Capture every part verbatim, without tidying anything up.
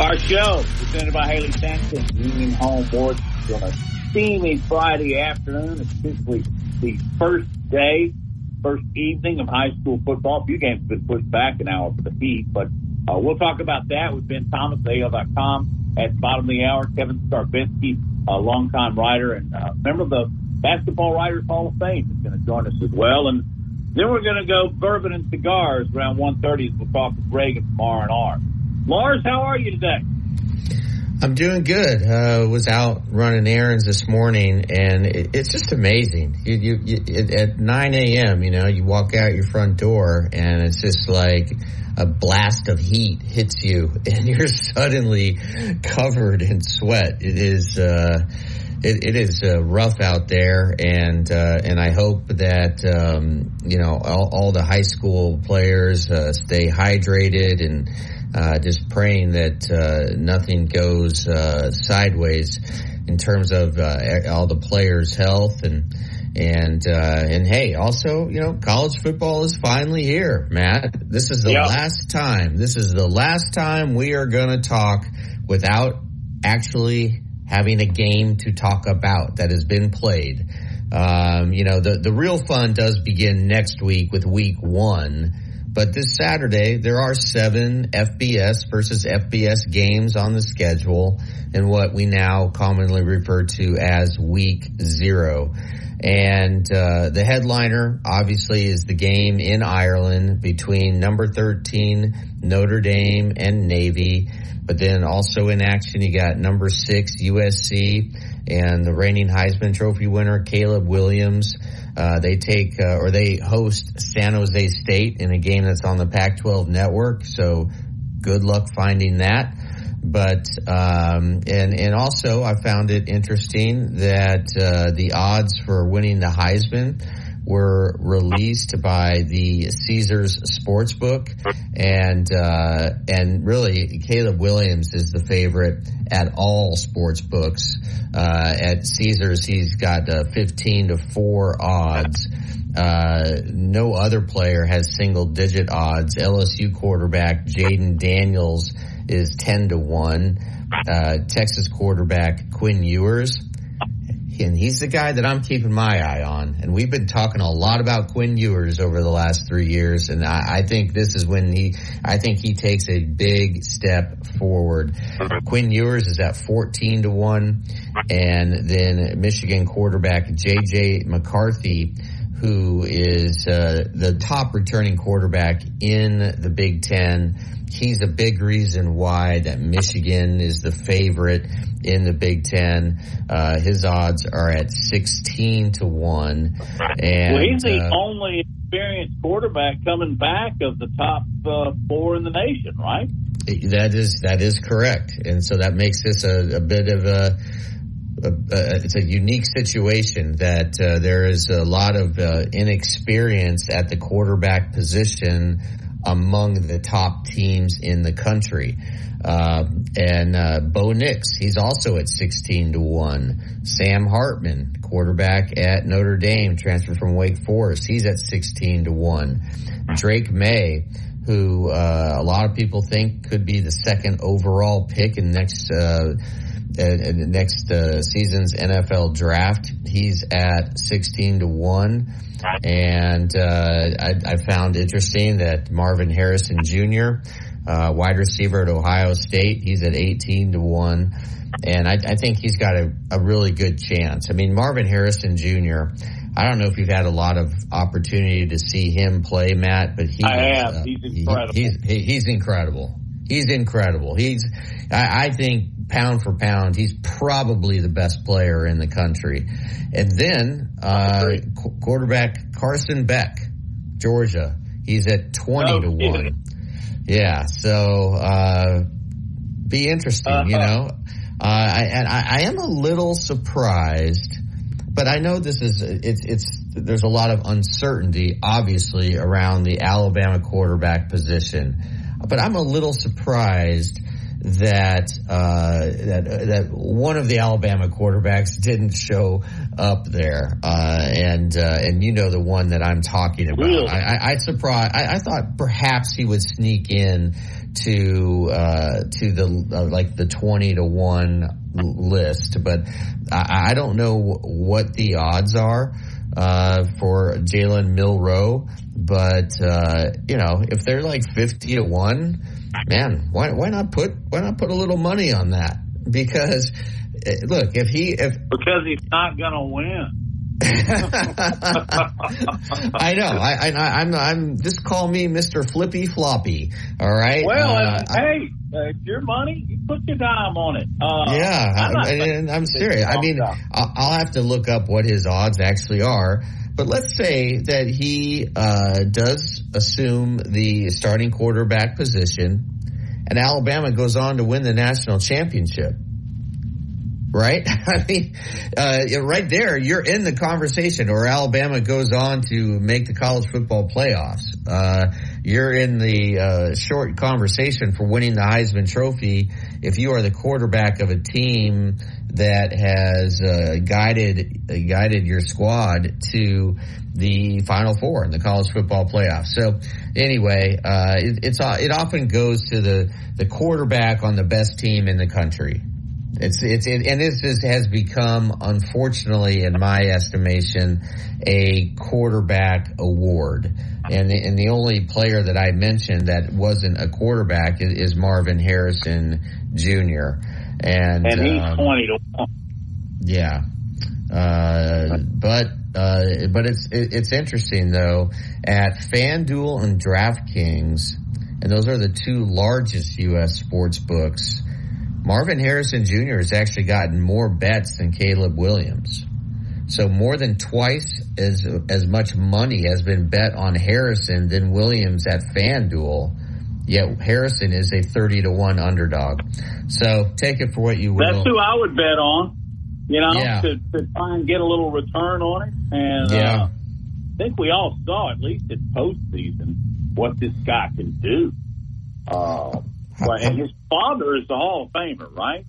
Our show, presented by Haley Sampson, Union Home Boards, on a steamy Friday afternoon. It's officially the first day, first evening of high school football. A few games have been pushed back an hour for the heat, but uh, we'll talk about that with Ben Thomas, A L dot com, at the bottom of the hour. Kevin Skarbinski, a longtime writer and uh, member of the Basketball Writers Hall of Fame, is going to join us as well. And then we're going to go bourbon and cigars around one thirty as we'll talk with Reagan from R and R. Lars, how are you today? I'm doing good. Uh, was out running errands this morning, and it, it's just amazing. You, you, you it, at nine a.m., you know, you walk out your front door, and it's just like a blast of heat hits you, and you're suddenly covered in sweat. It is, uh, it, it is uh, rough out there, and uh, and I hope that um, you know all, all the high school players uh, stay hydrated and. Uh, just praying that uh, nothing goes uh, sideways in terms of uh, all the players' health and and uh, and hey, also you know, college football is finally here, Matt. This is the yeah. last time. This is the last time we are going to talk without actually having a game to talk about that has been played. Um, you know, the the real fun does begin next week with week one. But this Saturday, there are seven F B S versus F B S games on the schedule in what we now commonly refer to as Week Zero. And uh, the headliner, obviously, is the game in Ireland between number thirteen, Notre Dame, and Navy. But then also in action, you got number six, U S C, and the reigning Heisman Trophy winner, Caleb Williams. Uh, they take, uh, or they host San Jose State in a game that's on the Pac twelve network. So good luck finding that. But, um, and, and also I found it interesting that, uh, the odds for winning the Heisman were released by the Caesars Sportsbook, and uh, and really Caleb Williams is the favorite at all sports books. Uh, at Caesars, he's got uh, fifteen to four odds. Uh, no other player has single digit odds. L S U quarterback Jaden Daniels is ten to one. Uh, Texas quarterback Quinn Ewers. And he's the guy that I'm keeping my eye on. And we've been talking a lot about Quinn Ewers over the last three years. And I, I think this is when he, I think he takes a big step forward. Quinn Ewers is at fourteen to one. And then Michigan quarterback J J McCarthy, who is uh, the top returning quarterback in the Big Ten. He's a big reason why that Michigan is the favorite in the Big Ten. Uh, his odds are at sixteen to one. And, well, he's the uh, only experienced quarterback coming back of the top uh, four in the nation, right? That is that is correct. And so that makes this a, a bit of a, a, a it's a unique situation that uh, there is a lot of uh, inexperience at the quarterback position among the top teams in the country. Uh, and uh, Bo Nix, he's also at sixteen to one. Sam Hartman, quarterback at Notre Dame, transferred from Wake Forest, he's at sixteen to one. Drake May, who uh, a lot of people think could be the second overall pick in next uh, in next uh, season's N F L draft, he's at sixteen to one. And uh, I, I found interesting that Marvin Harrison Junior, uh, wide receiver at Ohio State, he's at eighteen to one. And I, I think he's got a, a really good chance. I mean, Marvin Harrison Junior, I don't know if you've had a lot of opportunity to see him play, Matt, but he I is, have. Uh, he's incredible. He, he's, he, he's incredible. He's incredible. He's, I, I think, pound for pound, he's probably the best player in the country. And then uh, qu- quarterback Carson Beck, Georgia, he's at twenty oh, to one. Yeah, so uh, be interesting, uh-huh. you know. Uh, I, and I, I am a little surprised, but I know this is it's it's there's a lot of uncertainty, obviously, around the Alabama quarterback position. But I'm a little surprised that uh, that that one of the Alabama quarterbacks didn't show up there, uh, and uh, and you know the one that I'm talking about. Really? I, I, I surprised. I, I thought perhaps he would sneak in to uh, to the uh, like the twenty to one list, but I, I don't know what the odds are uh, for Jalen Milroe. But uh, you know, if they're like fifty to one, man, why why not put why not put a little money on that? Because look, if he if because he's not going to win. I know. I, I, I'm. I'm. Just call me Mister Flippy Floppy. All right. Well, uh, hey, uh, it's your money. You put your dime on it. Uh, yeah, I'm I, and I'm serious. I mean, I'll, I'll have to look up what his odds actually are. But let's say that he uh, does assume the starting quarterback position, and Alabama goes on to win the national championship. Right? I mean, uh, right there, you're in the conversation, or Alabama goes on to make the college football playoffs. Uh, you're in the uh, short conversation for winning the Heisman Trophy if you are the quarterback of a team that has uh, guided uh, guided your squad to the Final Four in the college football playoffs. So anyway, uh, it, it's it often goes to the the quarterback on the best team in the country. It's it's it, and this is, has become, unfortunately, in my estimation, a quarterback award. And the, and the only player that I mentioned that wasn't a quarterback is, is Marvin Harrison Junior And and he's um, twenty to one. Yeah, uh, but uh, but it's it, it's interesting though. At FanDuel and DraftKings, and those are the two largest U S sports books, Marvin Harrison Junior has actually gotten more bets than Caleb Williams. So more than twice as as much money has been bet on Harrison than Williams at FanDuel. Yet Harrison is a thirty to one underdog. So take it for what you will. That's who I would bet on, you know, yeah. to, to try and get a little return on it. And yeah. uh, I think we all saw, at least in postseason, what this guy can do. Uh Well, and his father is the Hall of Famer, right?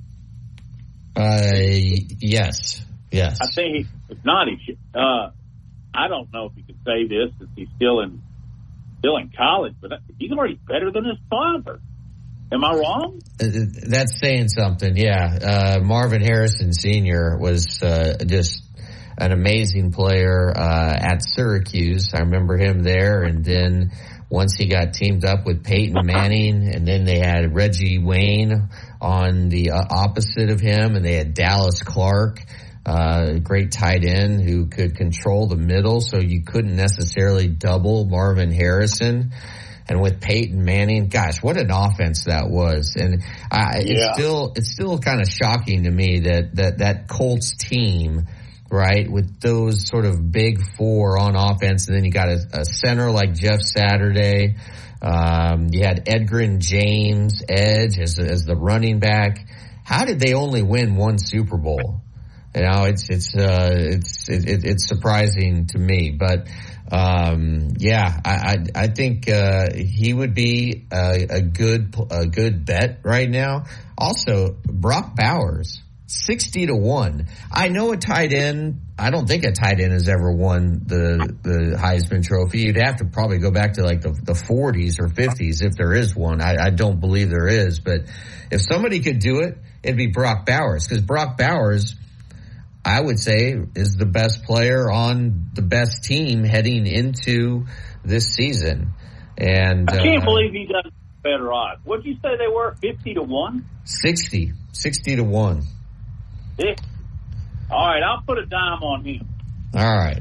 Uh, yes, yes. I think he, if not, he should. Uh, I don't know if he could say this since he's still in still in college, but he's already better than his father. Am I wrong? Uh, that's saying something. Yeah, uh, Marvin Harrison Senior was uh, just an amazing player uh, at Syracuse. I remember him there, and then once he got teamed up with Peyton Manning, and then they had Reggie Wayne on the uh, opposite of him, and they had Dallas Clark, uh, a great tight end who could control the middle, so you couldn't necessarily double Marvin Harrison. And with Peyton Manning, gosh, what an offense that was! And I, it's yeah. still it's still kind of shocking to me that that that Colts team, right, with those sort of big four on offense, and then you got a, a center like Jeff Saturday. Um, you had Edgerrin James, edge, as, as the running back. How did they only win one Super Bowl? You know, it's it's uh, it's it, it's surprising to me, but um, yeah, I I, I think uh, he would be a, a good a good bet right now. Also, Brock Bowers, sixty to one. I know a tight end. I don't think a tight end has ever won the the Heisman Trophy. You'd have to probably go back to like the, the forties or fifties if there is one. I, I don't believe there is, but if somebody could do it, it'd be Brock Bowers, because Brock Bowers, I would say, is the best player on the best team heading into this season. And I can't uh, believe he doesn't have better odds. What did you say they were? Fifty to one? sixty, sixty to one. Yeah. All right, I'll put a dime on him. All right.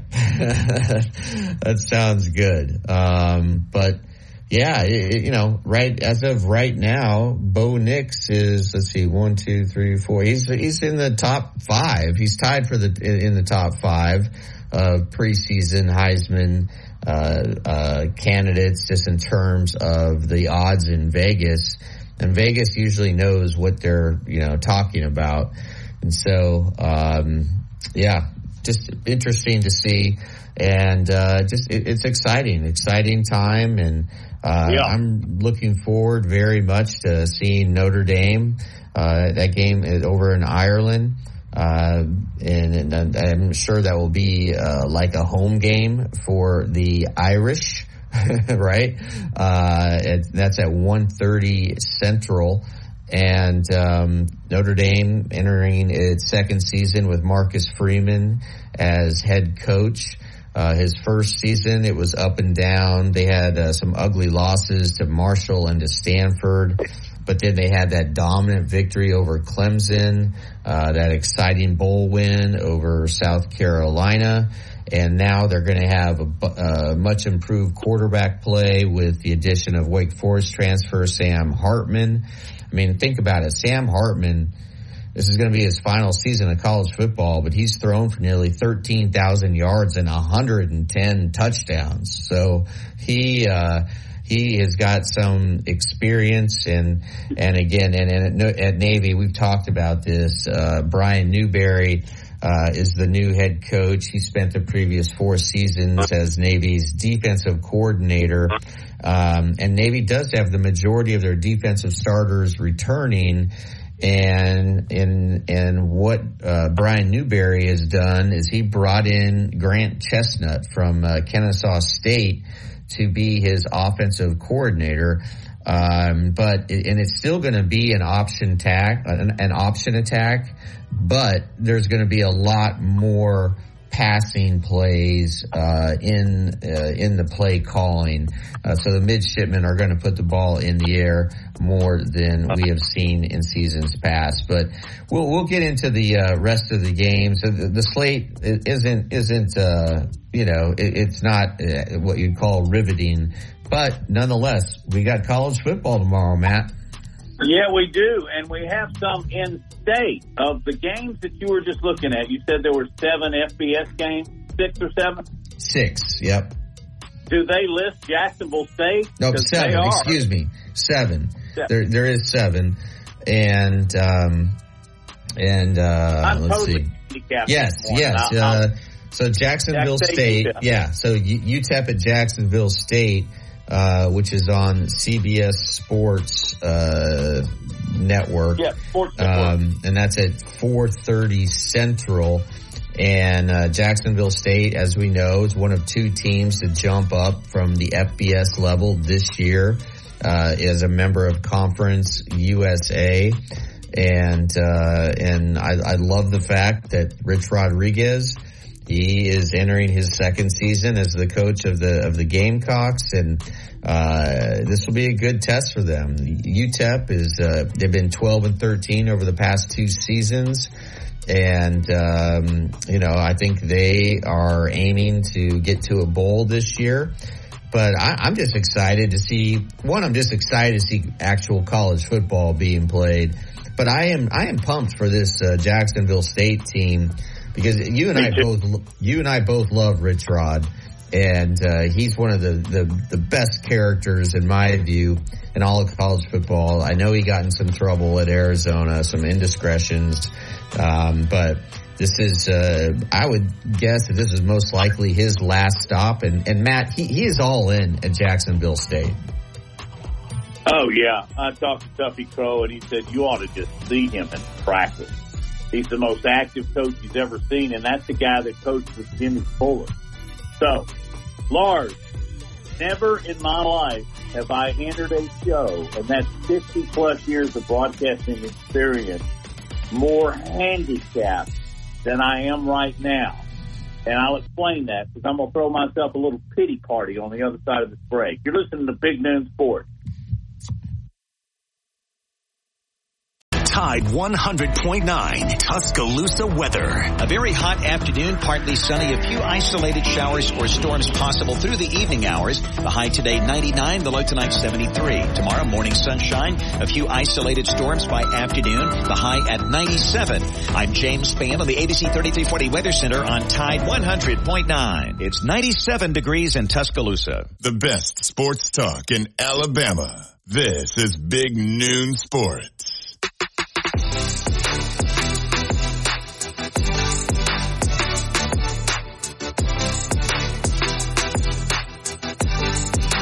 That sounds good. Um, but yeah, it, you know, right as of right now, Bo Nix is, let's see, one, two, three, four. He's he's in the top five. He's tied for the in the top five of preseason Heisman uh, uh, candidates, just in terms of the odds in Vegas. And Vegas usually knows what they're, you know, talking about. And so, um, yeah, just interesting to see. And uh, just it, it's exciting, exciting time. And uh, yeah. I'm looking forward very much to seeing Notre Dame. Uh, that game is over in Ireland. Uh, and, and I'm sure that will be uh, like a home game for the Irish. Right? Uh, it, that's at one thirty Central. And um, Notre Dame entering its second season with Marcus Freeman as head coach. Uh, his first season, it was up and down. They had uh, some ugly losses to Marshall and to Stanford. But then they had that dominant victory over Clemson, uh, that exciting bowl win over South Carolina. And now they're going to have a, a much improved quarterback play with the addition of Wake Forest transfer Sam Hartman. I mean, think about it. Sam Hartman, this is going to be his final season of college football, but he's thrown for nearly thirteen thousand yards and one hundred ten touchdowns. So he, uh, he has got some experience, and and again, and, and at, at Navy, we've talked about this. Uh, Brian Newberry uh, is the new head coach. He spent the previous four seasons as Navy's defensive coordinator, um, and Navy does have the majority of their defensive starters returning. And and and what uh, Brian Newberry has done is he brought in Grant Chestnut from uh, Kennesaw State to be his offensive coordinator, um, but and it's still going to be an option attack, an, an option attack, but there's going to be a lot more passing plays uh, in uh, in the play calling. Uh, so the midshipmen are going to put the ball in the air more than we have seen in seasons past. But we'll we'll get into the uh, rest of the games. The, the slate isn't isn't uh, you know it, it's not uh, what you'd call riveting, but nonetheless we got college football tomorrow, Matt. Yeah, we do, and we have some in state. Of the games that you were just looking at, you said there were seven F B S games, six or seven? Six, yep. Do they list Jacksonville State? No, seven, excuse me, seven. seven. There, there is seven, and, um, and, uh, I'm let's totally see. Yes, yes, I'll, uh, so Jacksonville Jack State, State yeah, so U T E P at Jacksonville State, Uh, which is on C B S Sports uh, Network. Yeah, Sports Network. Um, and that's at four thirty Central. And uh, Jacksonville State, as we know, is one of two teams to jump up from the F B S level this year uh, as a member of Conference U S A. And uh, and I, I love the fact that Rich Rodriguez, he is entering his second season as the coach of the of the Gamecocks, and uh, this will be a good test for them. U T E P is uh, they've been twelve and thirteen over the past two seasons, and um, you know I think they are aiming to get to a bowl this year. But I, I'm just excited to see one. I'm just excited to see actual college football being played. But I am I am pumped for this uh, Jacksonville State team. Because you and I both, you and I both love Rich Rod, and uh, he's one of the, the, the best characters in my view in all of college football. I know he got in some trouble at Arizona, some indiscretions, um, but this is, uh, I would guess that this is most likely his last stop. And, and Matt, he, he is all in at Jacksonville State. Oh yeah, I talked to Tuffy Crow, and he said you ought to just see him in practice. He's the most active coach he's ever seen, and that's the guy that coached with Jimmy Fuller. So, Lars, never in my life have I entered a show, and that's fifty-plus years of broadcasting experience, more handicapped than I am right now. And I'll explain that, because I'm going to throw myself a little pity party on the other side of this break. You're listening to Big Noon Sports. Tide one hundred point nine, Tuscaloosa weather. A very hot afternoon, partly sunny, a few isolated showers or storms possible through the evening hours. The high today ninety-nine, the low tonight seventy-three. Tomorrow morning sunshine, a few isolated storms by afternoon, the high at ninety-seven. I'm James Spann on the A B C thirty-three forty Weather Center on Tide one hundred point nine. It's ninety-seven degrees in Tuscaloosa. The best sports talk in Alabama. This is Big Noon Sports.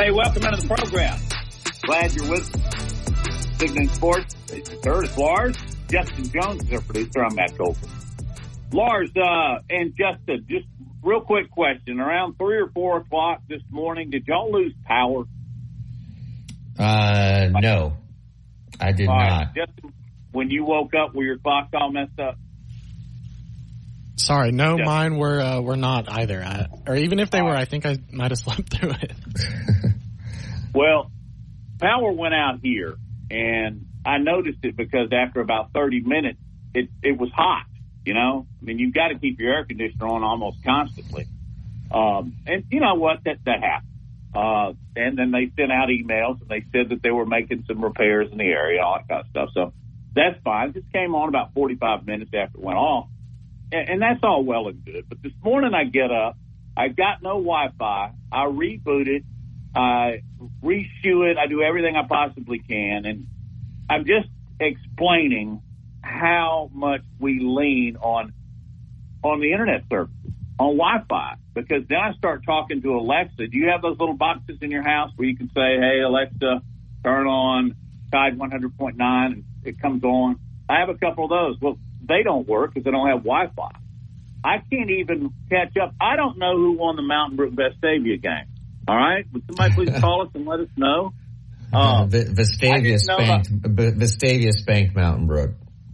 Hey, welcome into the program. Glad you're with us. Big Noon Sports. It's Curtis Lars. Justin Jones is our producer. I'm Matt Goldberg. Lars uh, and Justin, just real quick question. Around three or four o'clock this morning, did y'all lose power? Uh, no, I did all not. Right. Justin, when you woke up, were your clocks all messed up? Sorry, no, Justin. mine were uh, were not either. I, or even if they all were, right. I think I might have slept through it. Well, power went out here, and I noticed it because after about thirty minutes, it, it was hot, you know? I mean, you've got to keep your air conditioner on almost constantly. Um, and you know what? That, that happened. Uh, and then they sent out emails, and they said that they were making some repairs in the area, all that kind of stuff. So that's fine. It just came on about forty-five minutes after it went off. And, and that's all well and good. But this morning I get up. I got no Wi-Fi. I reboot it. I reshoe it. I do everything I possibly can. And I'm just explaining how much we lean on on the internet services, on Wi-Fi, because then I start talking to Alexa. Do you have those little boxes in your house where you can say, hey, Alexa, turn on Tide one hundred point nine, and it comes on? I have a couple of those. Well, they don't work because they don't have Wi-Fi. I can't even catch up. I don't know who won the Mountain Brook Vestavia game. All right? Would somebody please call us and let us know? Uh, v- Vestavia spanked v- Vestavia spanked Mountain Brook.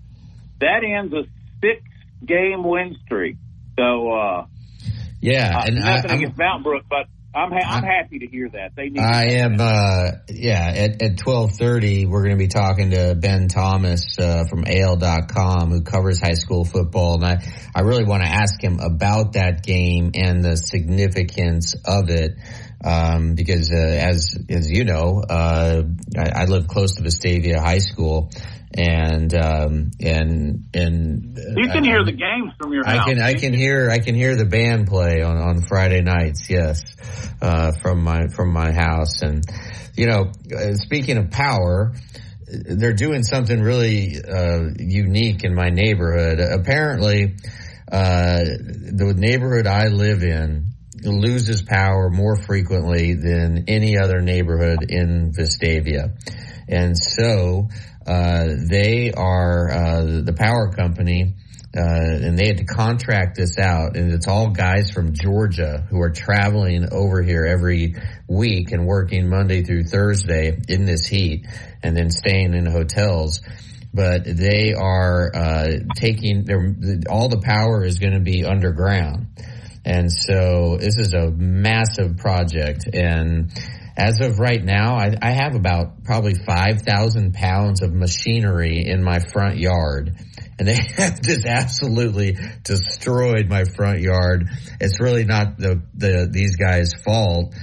That ends a six-game win streak. So, uh, yeah, uh, and nothing I, against Mountain Brook, but I'm ha- I'm happy to hear that. They need. I am. Uh, yeah, at, at twelve thirty, we're going to be talking to Ben Thomas uh, from A L dot com, who covers high school football, and I I really want to ask him about that game and the significance of it. Um, because, uh, as, as you know, uh, I, I live close to Vestavia High School, and, um, and, and. You can I, hear the games from your house. I can, I can hear, I can hear the band play on, on Friday nights, yes, uh, from my, from my house. And, you know, speaking of power, they're doing something really, uh, unique in my neighborhood. Apparently, uh, the neighborhood I live in loses power more frequently than any other neighborhood in Vestavia. And so, uh, they are, uh, the power company, uh, and they had to contract this out, and it's all guys from Georgia who are traveling over here every week and working Monday through Thursday in this heat and then staying in hotels. But they are, uh, taking their, all the power is going to be underground. And so this is a massive project. And as of right now, I, I have about probably five thousand pounds of machinery in my front yard. And they have just absolutely destroyed my front yard. It's really not the, the these guys' fault.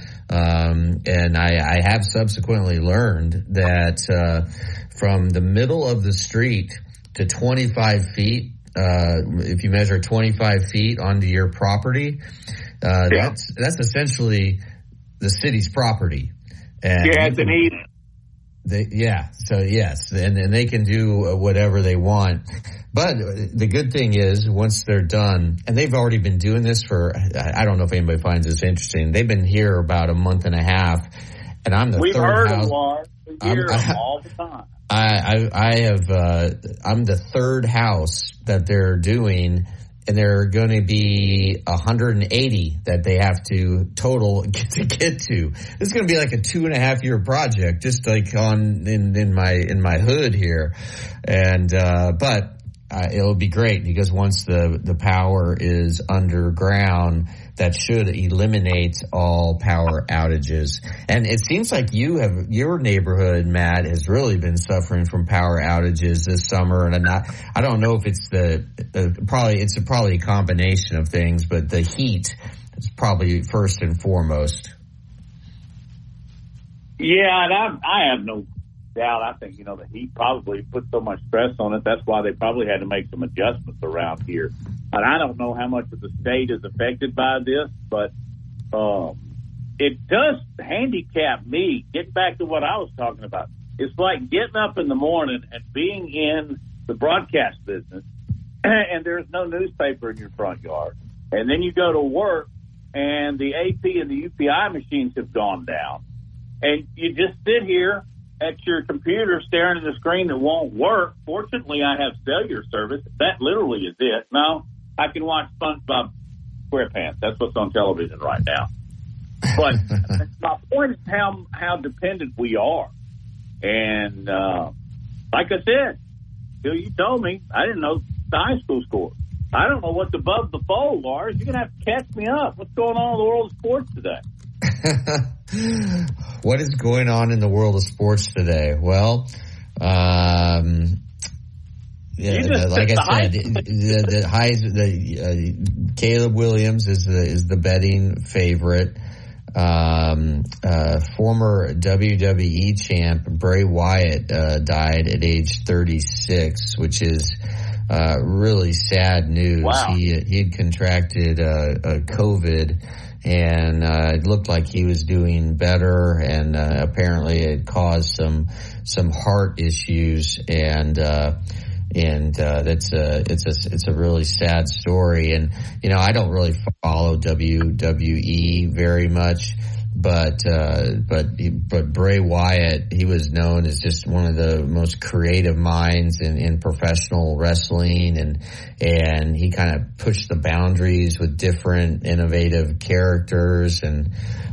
Um, and I, I have subsequently learned that uh, from the middle of the street to twenty-five feet, Uh, if you measure twenty-five feet onto your property, uh, yeah. that's, that's essentially the city's property. And yeah, it's an Eden. They, yeah. So yes, and, and they can do whatever they want. But the good thing is once they're done, and they've already been doing this for, I don't know if anybody finds this interesting. They've been here about a month and a half, and I'm the We've third heard house. Them, Lars. We hear I'm, them all the time. I, I, I have, uh, I'm the third house that they're doing, and there are going to be one hundred eighty that they have to total get to get to. This is going to be like a two and a half year project, just like on, in, in my, in my hood here. And, uh, but, uh, it'll be great because once the, the power is underground, that should eliminate all power outages. And it seems like you have, your neighborhood, Matt, has really been suffering from power outages this summer. And I'm not, I don't know if it's the, uh, probably, it's a, probably a combination of things, but the heat is probably first and foremost. Yeah, and I, I have no doubt. I think, you know, the heat probably put so much stress on it. That's why they probably had to make some adjustments around here. And I don't know how much of the state is affected by this, but um, it does handicap me. Getting back to what I was talking about, it's like getting up in the morning and being in the broadcast business, and there's no newspaper in your front yard. And then you go to work, and the A P and the U P I machines have gone down. and you just sit here at your computer staring at the screen that won't work. Fortunately, I have cellular service. That literally is it. Now I can watch SpongeBob SquarePants. That's what's on television right now. But my point is how how dependent we are. And uh, like I said, Bill, you told me, I didn't know the high school score. I don't know what's above the fold, Lars. You're going to have to catch me up. What's going on in the world of sports today? What is going on in the world of sports today? Well, um, yeah, just, like the I said, the, the high, the uh, Caleb Williams is the is the betting favorite. Um, uh, former W W E champ Bray Wyatt uh, died at age thirty-six, which is uh, really sad news. Wow. He he had contracted uh, uh, COVID. And uh, it looked like he was doing better, and uh, apparently it caused some some heart issues, and uh, and uh, that's a it's a it's a really sad story. And you know, I don't really follow W W E very much, but uh, but but Bray Wyatt, he was known as just one of the most creative minds in, in professional wrestling, and and he kind of pushed the boundaries with different innovative characters, and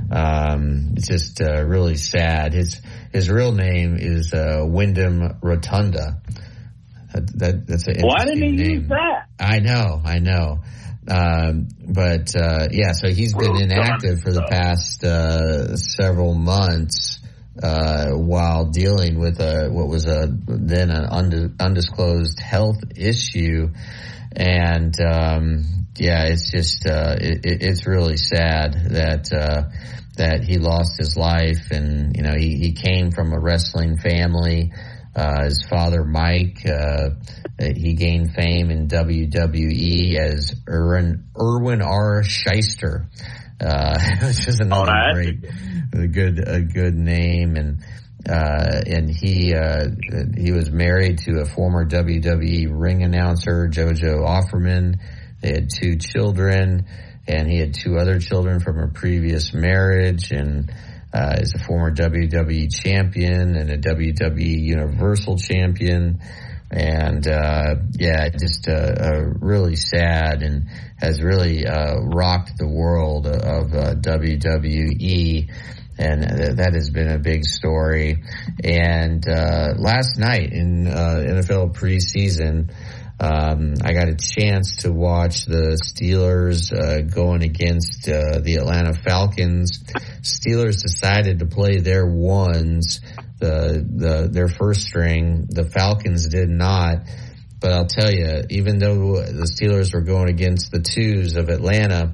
um, it's just uh, really sad. His his real name is uh, Wyndham Rotunda. That, that that's an Why didn't he name. use that? I know, I know. Um, but, uh, yeah, so he's been inactive for the past, uh, several months, uh, while dealing with a, what was a, then an unde- undisclosed health issue. And, um, yeah, it's just, uh, it, it's really sad that, uh, that he lost his life. And, you know, he, he came from a wrestling family. Uh, his father, Mike, uh, he gained fame in W W E as Erwin, Erwin R. Shyster, uh, which is another right. great, a good, a good name. And, uh, and he, uh, he was married to a former W W E ring announcer, Jojo Offerman. They had two children, and he had two other children from a previous marriage, and, Uh, is a former W W E champion and a W W E Universal champion. And, uh, yeah, just, uh, uh, really sad, and has really, uh, rocked the world of, uh, W W E. And th- that has been a big story. And, uh, last night in, uh, N F L preseason, Um, I got a chance to watch the Steelers uh, going against uh, the Atlanta Falcons. Steelers decided to play their ones, the the their first string. The Falcons did not. But I'll tell you, even though the Steelers were going against the twos of Atlanta,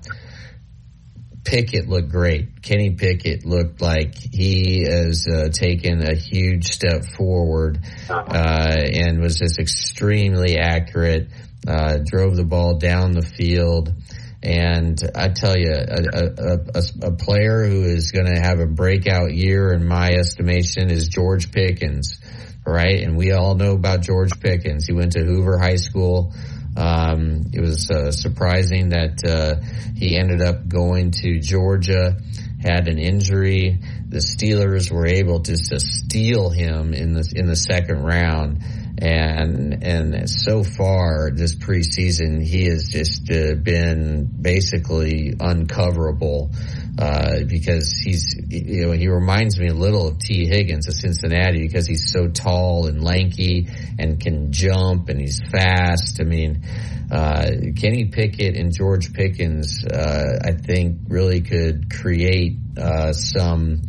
Pickett looked great. Kenny Pickett looked like he has uh, taken a huge step forward, uh, and was just extremely accurate, uh, drove the ball down the field. And I tell you, a, a, a, a player who is going to have a breakout year, in my estimation, is George Pickens, right? And we all know about George Pickens. He went to Hoover High School. Um, it was uh, surprising that uh, he ended up going to Georgia, had an injury. The Steelers were able to, to steal him in the in the second round, and and so far this preseason he has just uh, been basically uncoverable, uh, because he's, you know, he reminds me a little of T. Higgins of Cincinnati, because he's so tall and lanky and can jump, and he's fast. I mean, uh, Kenny Pickett and George Pickens, uh, I think really could create, uh, some,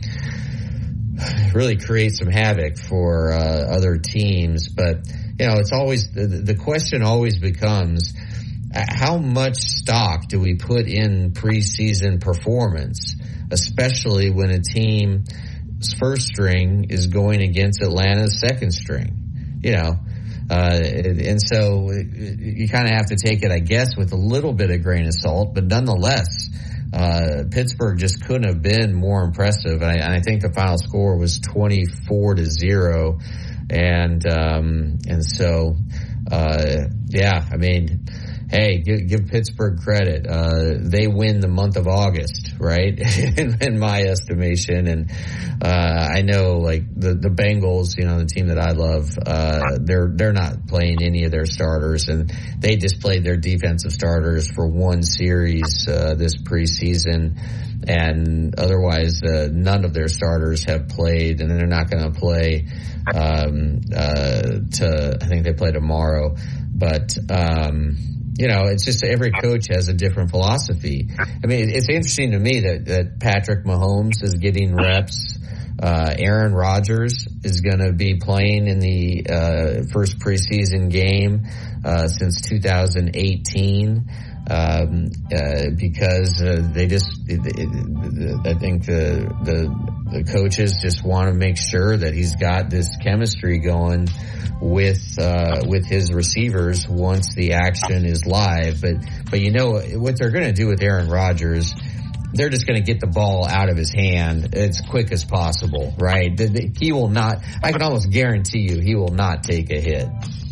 really create some havoc for, uh, other teams. But, you know, it's always, the, the question always becomes, how much stock do we put in preseason performance, especially when a team's first string is going against Atlanta's second string, you know? Uh, and so you kind of have to take it, I guess, with a little bit of grain of salt, but nonetheless, uh, Pittsburgh just couldn't have been more impressive. And I, and I think the final score was twenty-four to zero. And, um, and so, uh, yeah, I mean, hey, give, give Pittsburgh credit. Uh, they win the month of August, right? in, in my estimation. And, uh, I know like the, the Bengals, you know, the team that I love, uh, they're, they're not playing any of their starters, and they just played their defensive starters for one series, uh, this preseason. And otherwise, uh, none of their starters have played, and they're not going to play, um, uh, to, I think they play tomorrow. But, um, you know, it's just every coach has a different philosophy. I mean, it's interesting to me that, that Patrick Mahomes is getting reps. Uh, Aaron Rodgers is going to be playing in the, uh, first preseason game, uh, since two thousand eighteen. Um, uh, because, uh, they just, it, it, I think the, the, the coaches just want to make sure that he's got this chemistry going with, uh, with his receivers once the action is live. But, but you know, what they're going to do with Aaron Rodgers, they're just going to get the ball out of his hand as quick as possible, right? He will not, I can almost guarantee you, he will not take a hit.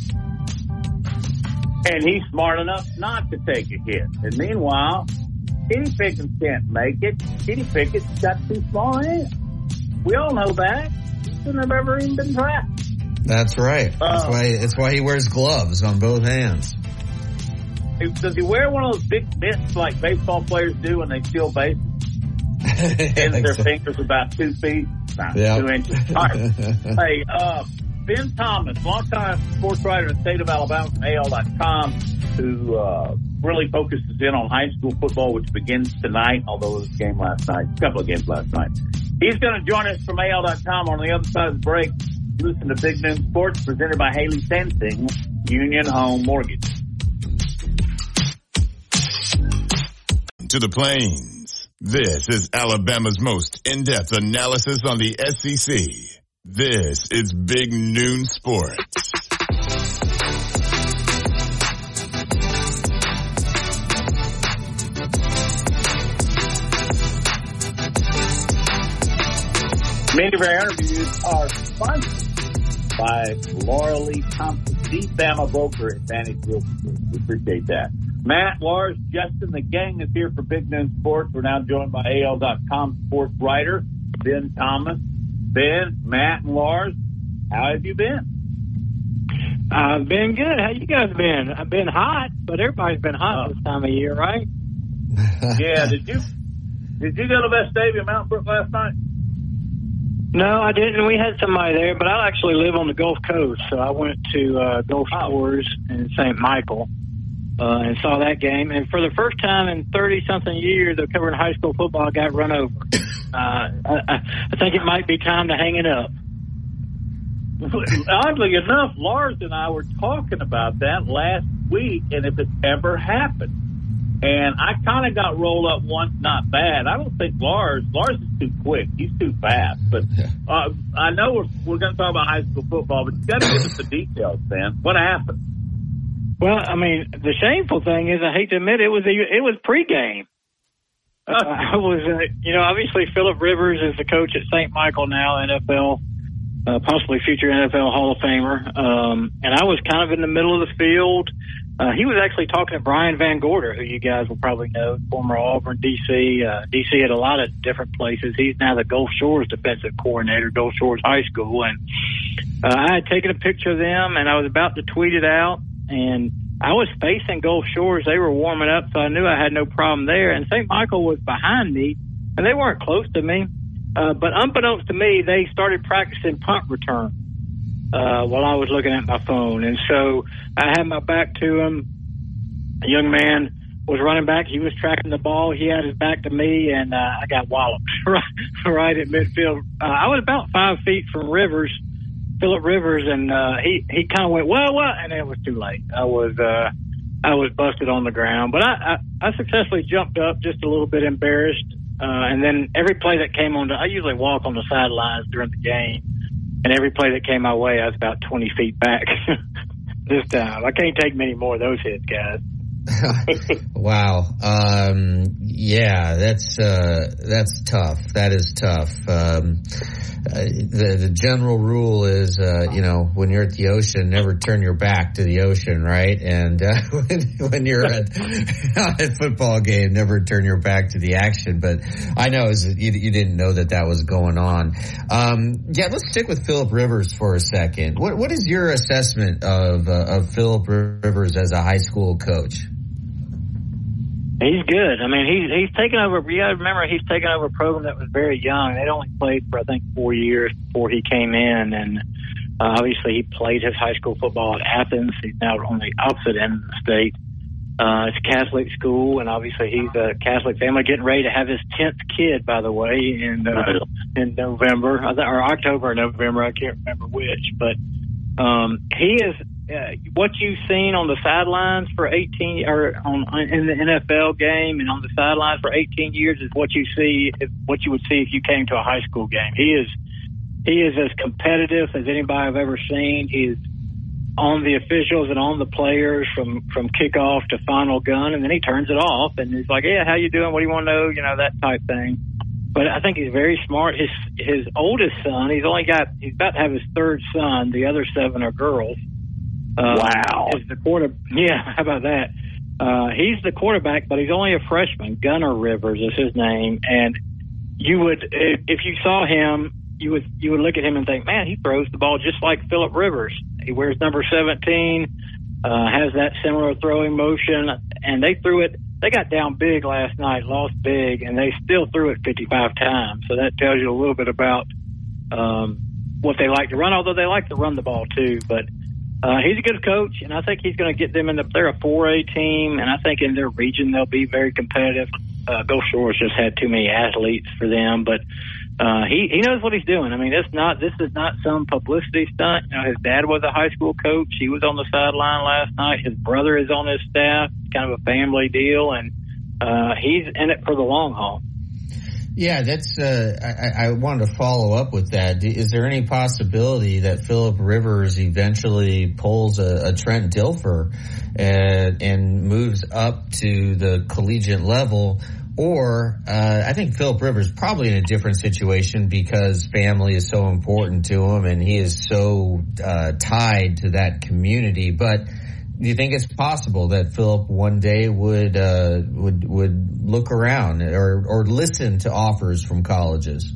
And he's smart enough not to take a hit. And meanwhile, Kenny Pickett can't make it. Kenny Pickett's got too small hands. We all know that. He shouldn't have ever even been drafted. That's right. Uh, that's why. That's why he wears gloves on both hands. Does he wear one of those big mitts like baseball players do when they steal bases? And their so. fingers about two feet, not yep. two inches. All right. Hey, uh, Ben Thomas, longtime sports writer in the state of Alabama from A L dot com, who uh, really focuses in on high school football, which begins tonight, although there was a game last night, a couple of games last night. He's going to join us from A L dot com on the other side of the break. Listen to Big Noon Sports, presented by Haley Sensing, Union Home Mortgage. To the Plains. This is Alabama's most in-depth analysis on the S E C. This is Big Noon Sports. Many of our interviews are sponsored by Laura Lee Thompson, the Bama broker at Vantage Realty Group. We appreciate that. Matt, Lars, Justin, the gang is here for Big Noon Sports. We're now joined by A L dot com sports writer Ben Thomas. Ben, Matt, and Lars, how have you been? I've been good. How you guys been? I've been hot, but everybody's been hot oh. this time of year, right? Yeah. Did you did you go to Best Stadium, Mountain Brook, last night? No, I didn't. We had somebody there, but I actually live on the Gulf Coast, so I went to uh, Gulf Shores in Saint Michael uh, and saw that game. And for the first time in thirty-something years of covering high school football, I got run over. Uh, I, I think it might be time to hang it up. Oddly enough, Lars and I were talking about that last week, and if it ever happened. And I kind of got rolled up once, not bad. I don't think Lars, Lars is too quick. He's too fast. But uh, I know we're, we're going to talk about high school football, but you got to give us the details, man. What happened? Well, I mean, the shameful thing is, I hate to admit, it was it was pregame. Uh, I was, uh, you know, obviously Phillip Rivers is the coach at Saint Michael now, N F L, uh, possibly future N F L Hall of Famer. Um, and I was kind of in the middle of the field. Uh, he was actually talking to Brian Van Gorder, who you guys will probably know, former Auburn D C. Uh, D C at a lot of different places. He's now the Gulf Shores defensive coordinator, Gulf Shores High School. And uh, I had taken a picture of them, and I was about to tweet it out. And I was facing Gulf Shores. They were warming up, so I knew I had no problem there. And Saint Michael was behind me, and they weren't close to me. Uh, but unbeknownst to me, they started practicing punt return uh, while I was looking at my phone. And so I had my back to him. A young man was running back. He was tracking the ball. He had his back to me, and uh, I got walloped right, right at midfield. Uh, I was about five feet from Rivers, Phillip Rivers, and uh, he, he kind of went, well, what? And it was too late. I was uh, I was busted on the ground. But I, I, I successfully jumped up, just a little bit embarrassed. Uh, and then every play that came on, I usually walk on the sidelines during the game. And every play that came my way, I was about twenty feet back this time. I can't take many more of those hits, guys. Wow. Um, yeah, that's uh, that's tough. That is tough. Um, uh, the the general rule is, uh, you know, when you're at the ocean, never turn your back to the ocean, right? And uh, when, when you're at, at a football game, never turn your back to the action. But I know is you, you didn't know that that was going on. Um, yeah, let's stick with Philip Rivers for a second. What what is your assessment of uh, of Philip Rivers as a high school coach? He's good. I mean, he's he's taken over. You got to remember, he's taken over a program that was very young. They'd only played for I think four years before he came in, and uh, obviously he played his high school football at Athens. He's now on the opposite end of the state. Uh, it's a Catholic school, and obviously he's a Catholic family. Getting ready to have his tenth kid, by the way, in uh, in November or October or November. I can't remember which, but um, he is. Uh, what you've seen on the sidelines for eighteen or on in the N F L game and on the sidelines for eighteen years is what you see, what you would see if you came to a high school game. He is, he is as competitive as anybody I've ever seen. He's on the officials and on the players from, from kickoff to final gun, and then he turns it off and he's like, "Yeah, how you doing? What do you want to know?" You know, that type thing. But I think he's very smart. His his oldest son, he's only got, he's about to have his third son. The other seven are girls. Uh, wow. Is the quarter? Yeah, how about that? Uh, he's the quarterback, but he's only a freshman. Gunnar Rivers is his name, and you would, if, if you saw him, you would you would look at him and think, man, he throws the ball just like Philip Rivers. He wears number seventeen, uh, has that similar throwing motion, and they threw it. They got down big last night, lost big, and they still threw it fifty-five times. So that tells you a little bit about um, what they like to run, although they like to run the ball too, but. Uh, he's a good coach, and I think he's going to get them in the, they're a four A team, and I think in their region they'll be very competitive. Uh, Gulf Shores just had too many athletes for them, but uh, he, he knows what he's doing. I mean, it's not, this is not some publicity stunt. You know, his dad was a high school coach. He was on the sideline last night. His brother is on his staff. It's kind of a family deal, and uh, he's in it for the long haul. Yeah, that's. Uh, I, I wanted to follow up with that. Is there any possibility that Philip Rivers eventually pulls a, a Trent Dilfer and, and moves up to the collegiate level? Or uh, I think Philip Rivers probably in a different situation because family is so important to him and he is so uh, tied to that community. But do you think it's possible that Philip one day would uh, would would look around or or listen to offers from colleges?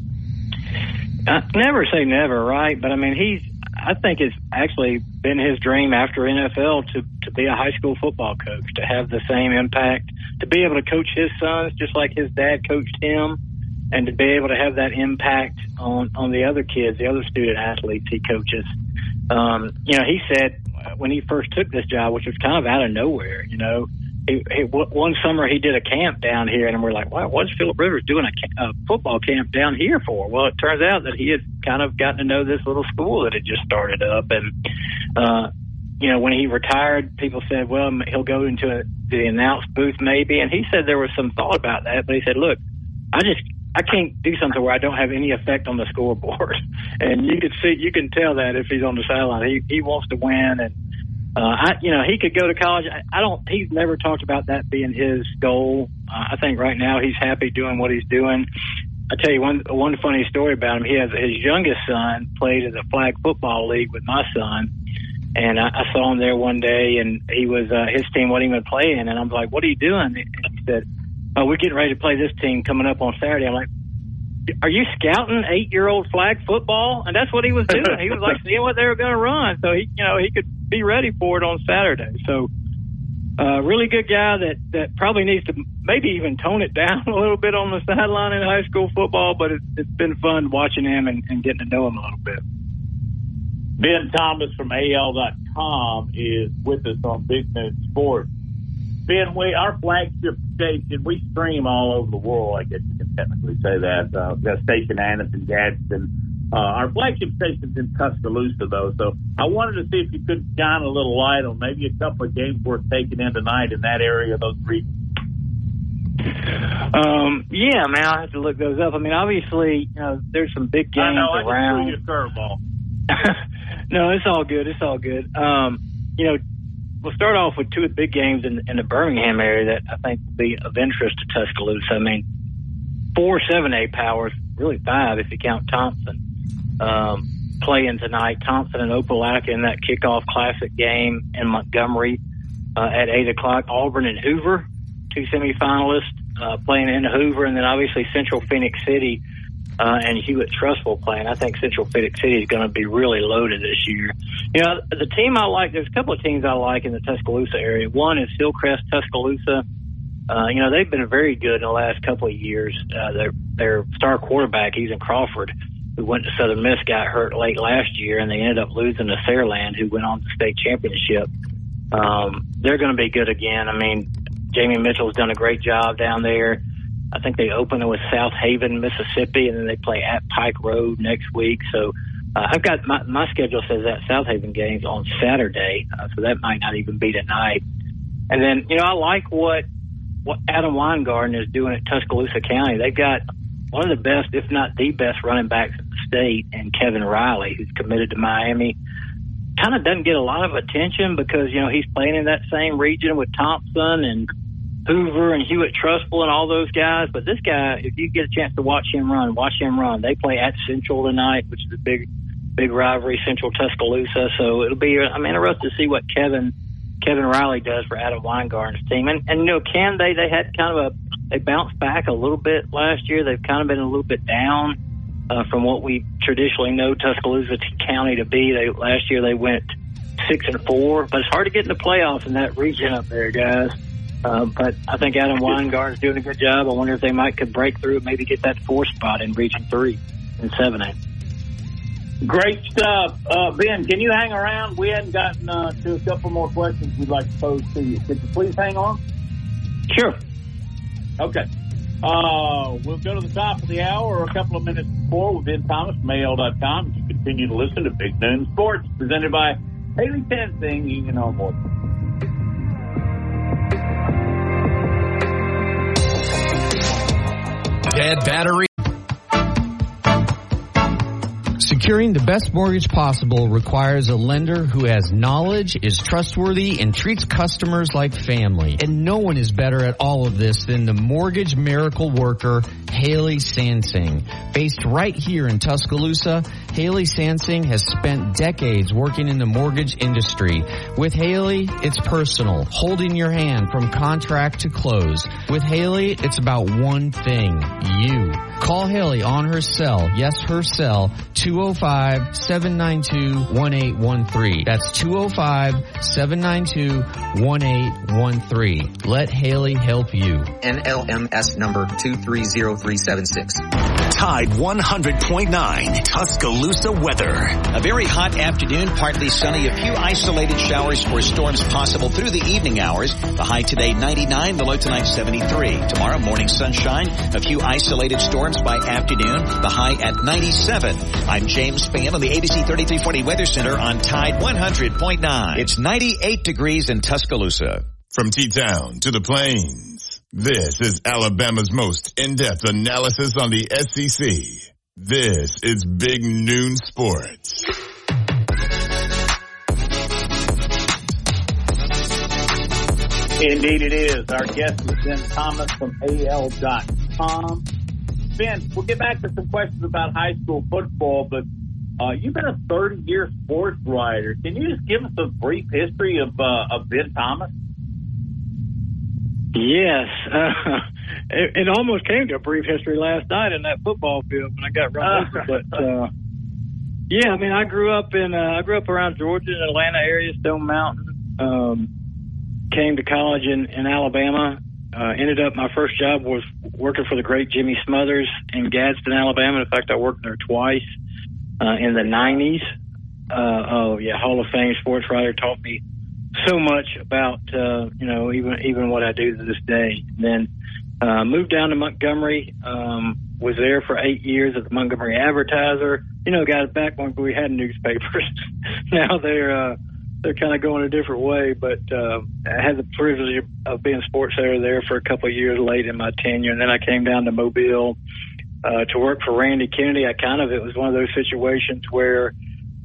Uh, never say never, right? But I mean, he's. I think it's actually been his dream after N F L to to be a high school football coach, to have the same impact, to be able to coach his sons just like his dad coached him, and to be able to have that impact on on the other kids, the other student athletes he coaches. Um, you know, he said when he first took this job, which was kind of out of nowhere, you know, he, he, one summer he did a camp down here, and we're like, wow, what's Philip Rivers doing a, a football camp down here for? Well, it turns out that he had kind of gotten to know this little school that had just started up. And, uh, you know, when he retired, people said, well, he'll go into a, the announce booth maybe. And he said there was some thought about that, but he said, look, I just, I can't do something where I don't have any effect on the scoreboard. And you can see, you can tell that if he's on the sideline, he, he wants to win. And, uh, I, you know, he could go to college. I, I don't, he's never talked about that being his goal. Uh, I think right now he's happy doing what he's doing. I tell you one, one funny story about him. He has his youngest son played in the flag football league with my son. And I, I saw him there one day and he was, uh, his team wasn't even playing. And I'm like, what are you doing? And he said, oh, we're getting ready to play this team coming up on Saturday. I'm like, are you scouting eight-year-old flag football? And that's what he was doing. He was like seeing what they were going to run, so he, you know, he could be ready for it on Saturday. So, uh, really good guy that that probably needs to maybe even tone it down a little bit on the sideline in high school football. But it's, it's been fun watching him and, and getting to know him a little bit. Ben Thomas from A L dot com is with us on Big Noon Sports. Ben, we, our flagship station, we stream all over the world, I guess you can technically say that. Uh, we've got a station Annis and Gadsden. Uh, our flagship station's in Tuscaloosa, though, so I wanted to see if you could shine a little light on maybe a couple of games worth taking in tonight in that area, those regions. Um, yeah, man, I'll have to look those up. I mean, obviously, you know, there's some big games I know, around. I just threw you a curveball. No, it's all good. It's all good. Um, you know, we'll start off with two of the big games in, in the Birmingham area that I think will be of interest to Tuscaloosa. I mean, four seven A powers, really five if you count Thompson, um, playing tonight. Thompson and Opelika in that kickoff classic game in Montgomery uh, at eight o'clock. Auburn and Hoover, two semifinalists, uh, playing in Hoover, and then obviously Central Phoenix City uh, and Hewitt-Trussville playing. I think Central Phoenix City is going to be really loaded this year. You know, the team I like, there's a couple of teams I like in the Tuscaloosa area. One is Hillcrest Tuscaloosa. Uh, you know, they've been very good in the last couple of years. Uh, their, their star quarterback, Ethan Crawford, who went to Southern Miss, got hurt late last year, and they ended up losing to Fairland, who went on to state championship. Um, they're going to be good again. I mean, Jamie Mitchell's done a great job down there. I think they open with South Haven, Mississippi, and then they play at Pike Road next week. So uh, I've got my, my schedule says that South Haven game's on Saturday, uh, so that might not even be tonight. And then, you know, I like what what Adam Weingarten is doing at Tuscaloosa County. They've got one of the best, if not the best, running backs in the state, and Kevin Riley, who's committed to Miami. Kind of doesn't get a lot of attention because, you know, he's playing in that same region with Thompson and Hoover and Hewitt-Trussville and all those guys. But this guy, if you get a chance to watch him run, watch him run. They play at Central tonight, which is a big, big rivalry, Central Tuscaloosa. So it'll be, I'm interested to see what Kevin Kevin Riley does for Adam Weingarten's team. And, and you know, can they, they had kind of a, they bounced back a little bit last year. They've kind of been a little bit down uh, from what we traditionally know Tuscaloosa County to be. They last year they went six and four, but it's hard to get in the playoffs in that region up there, guys. Uh, but I think Adam Weingarten's doing a good job. I wonder if they might could break through and maybe get that four spot in Region Three and seven A. Great stuff. Uh, Ben, can you hang around? We hadn't gotten uh, to a couple more questions we'd like to pose to you. Could you please hang on? Sure. Okay. Uh, we'll go to the top of the hour or a couple of minutes before with Ben Thomas from A L dot com. You continue to listen to Big Noon Sports, presented by Haley Sensing, Union Homeboard. Dead battery. Securing the best mortgage possible requires a lender who has knowledge, is trustworthy, and treats customers like family. And no one is better at all of this than the mortgage miracle worker, Haley Sansing. Based right here in Tuscaloosa, Haley Sansing has spent decades working in the mortgage industry. With Haley, it's personal, holding your hand from contract to close. With Haley, it's about one thing, you. Call Haley on her cell, yes, her cell, two oh five, seven nine two, one eight one three. That's two oh five, seven nine two, one eight one three. Let Haley help you. N L M S number two three zero three seven six. Tide one hundred point nine Tuscaloosa weather. A very hot afternoon, partly sunny, a few isolated showers or storms possible through the evening hours. The high today ninety-nine, the low tonight seventy-three. Tomorrow morning sunshine, a few isolated storms by afternoon, the high at ninety-seven. I'm James Spann on the A B C thirty-three forty Weather Center on Tide one hundred point nine. It's ninety-eight degrees in Tuscaloosa. From T-Town to the Plains, this is Alabama's most in-depth analysis on the S E C. This is Big Noon Sports. Indeed it is. Our guest is Ben Thomas from A L dot com. Ben, we'll get back to some questions about high school football, but uh, you've been a thirty-year sports writer. Can you just give us a brief history of uh, of Ben Thomas? Yes. Uh, it, it almost came to a brief history last night in that football field when I got run over. But, uh, yeah, I mean, I grew up in, uh, I grew up around Georgia and Atlanta area, Stone Mountain. Um, came to college in, in Alabama. Uh, ended up, my first job was working for the great Jimmy Smothers in Gadsden, Alabama. In fact, I worked there twice uh, in the nineties. Uh, oh, yeah, Hall of Fame sports writer, taught me so much about, uh, you know, even even what I do to this day. And then uh, moved down to Montgomery, um, was there for eight years at the Montgomery Advertiser. You know, guys, back when we had newspapers. Now they're uh, they're kind of going a different way, but uh, I had the privilege of being sports editor there for a couple of years late in my tenure. And then I came down to Mobile uh, to work for Randy Kennedy. I kind of, it was one of those situations where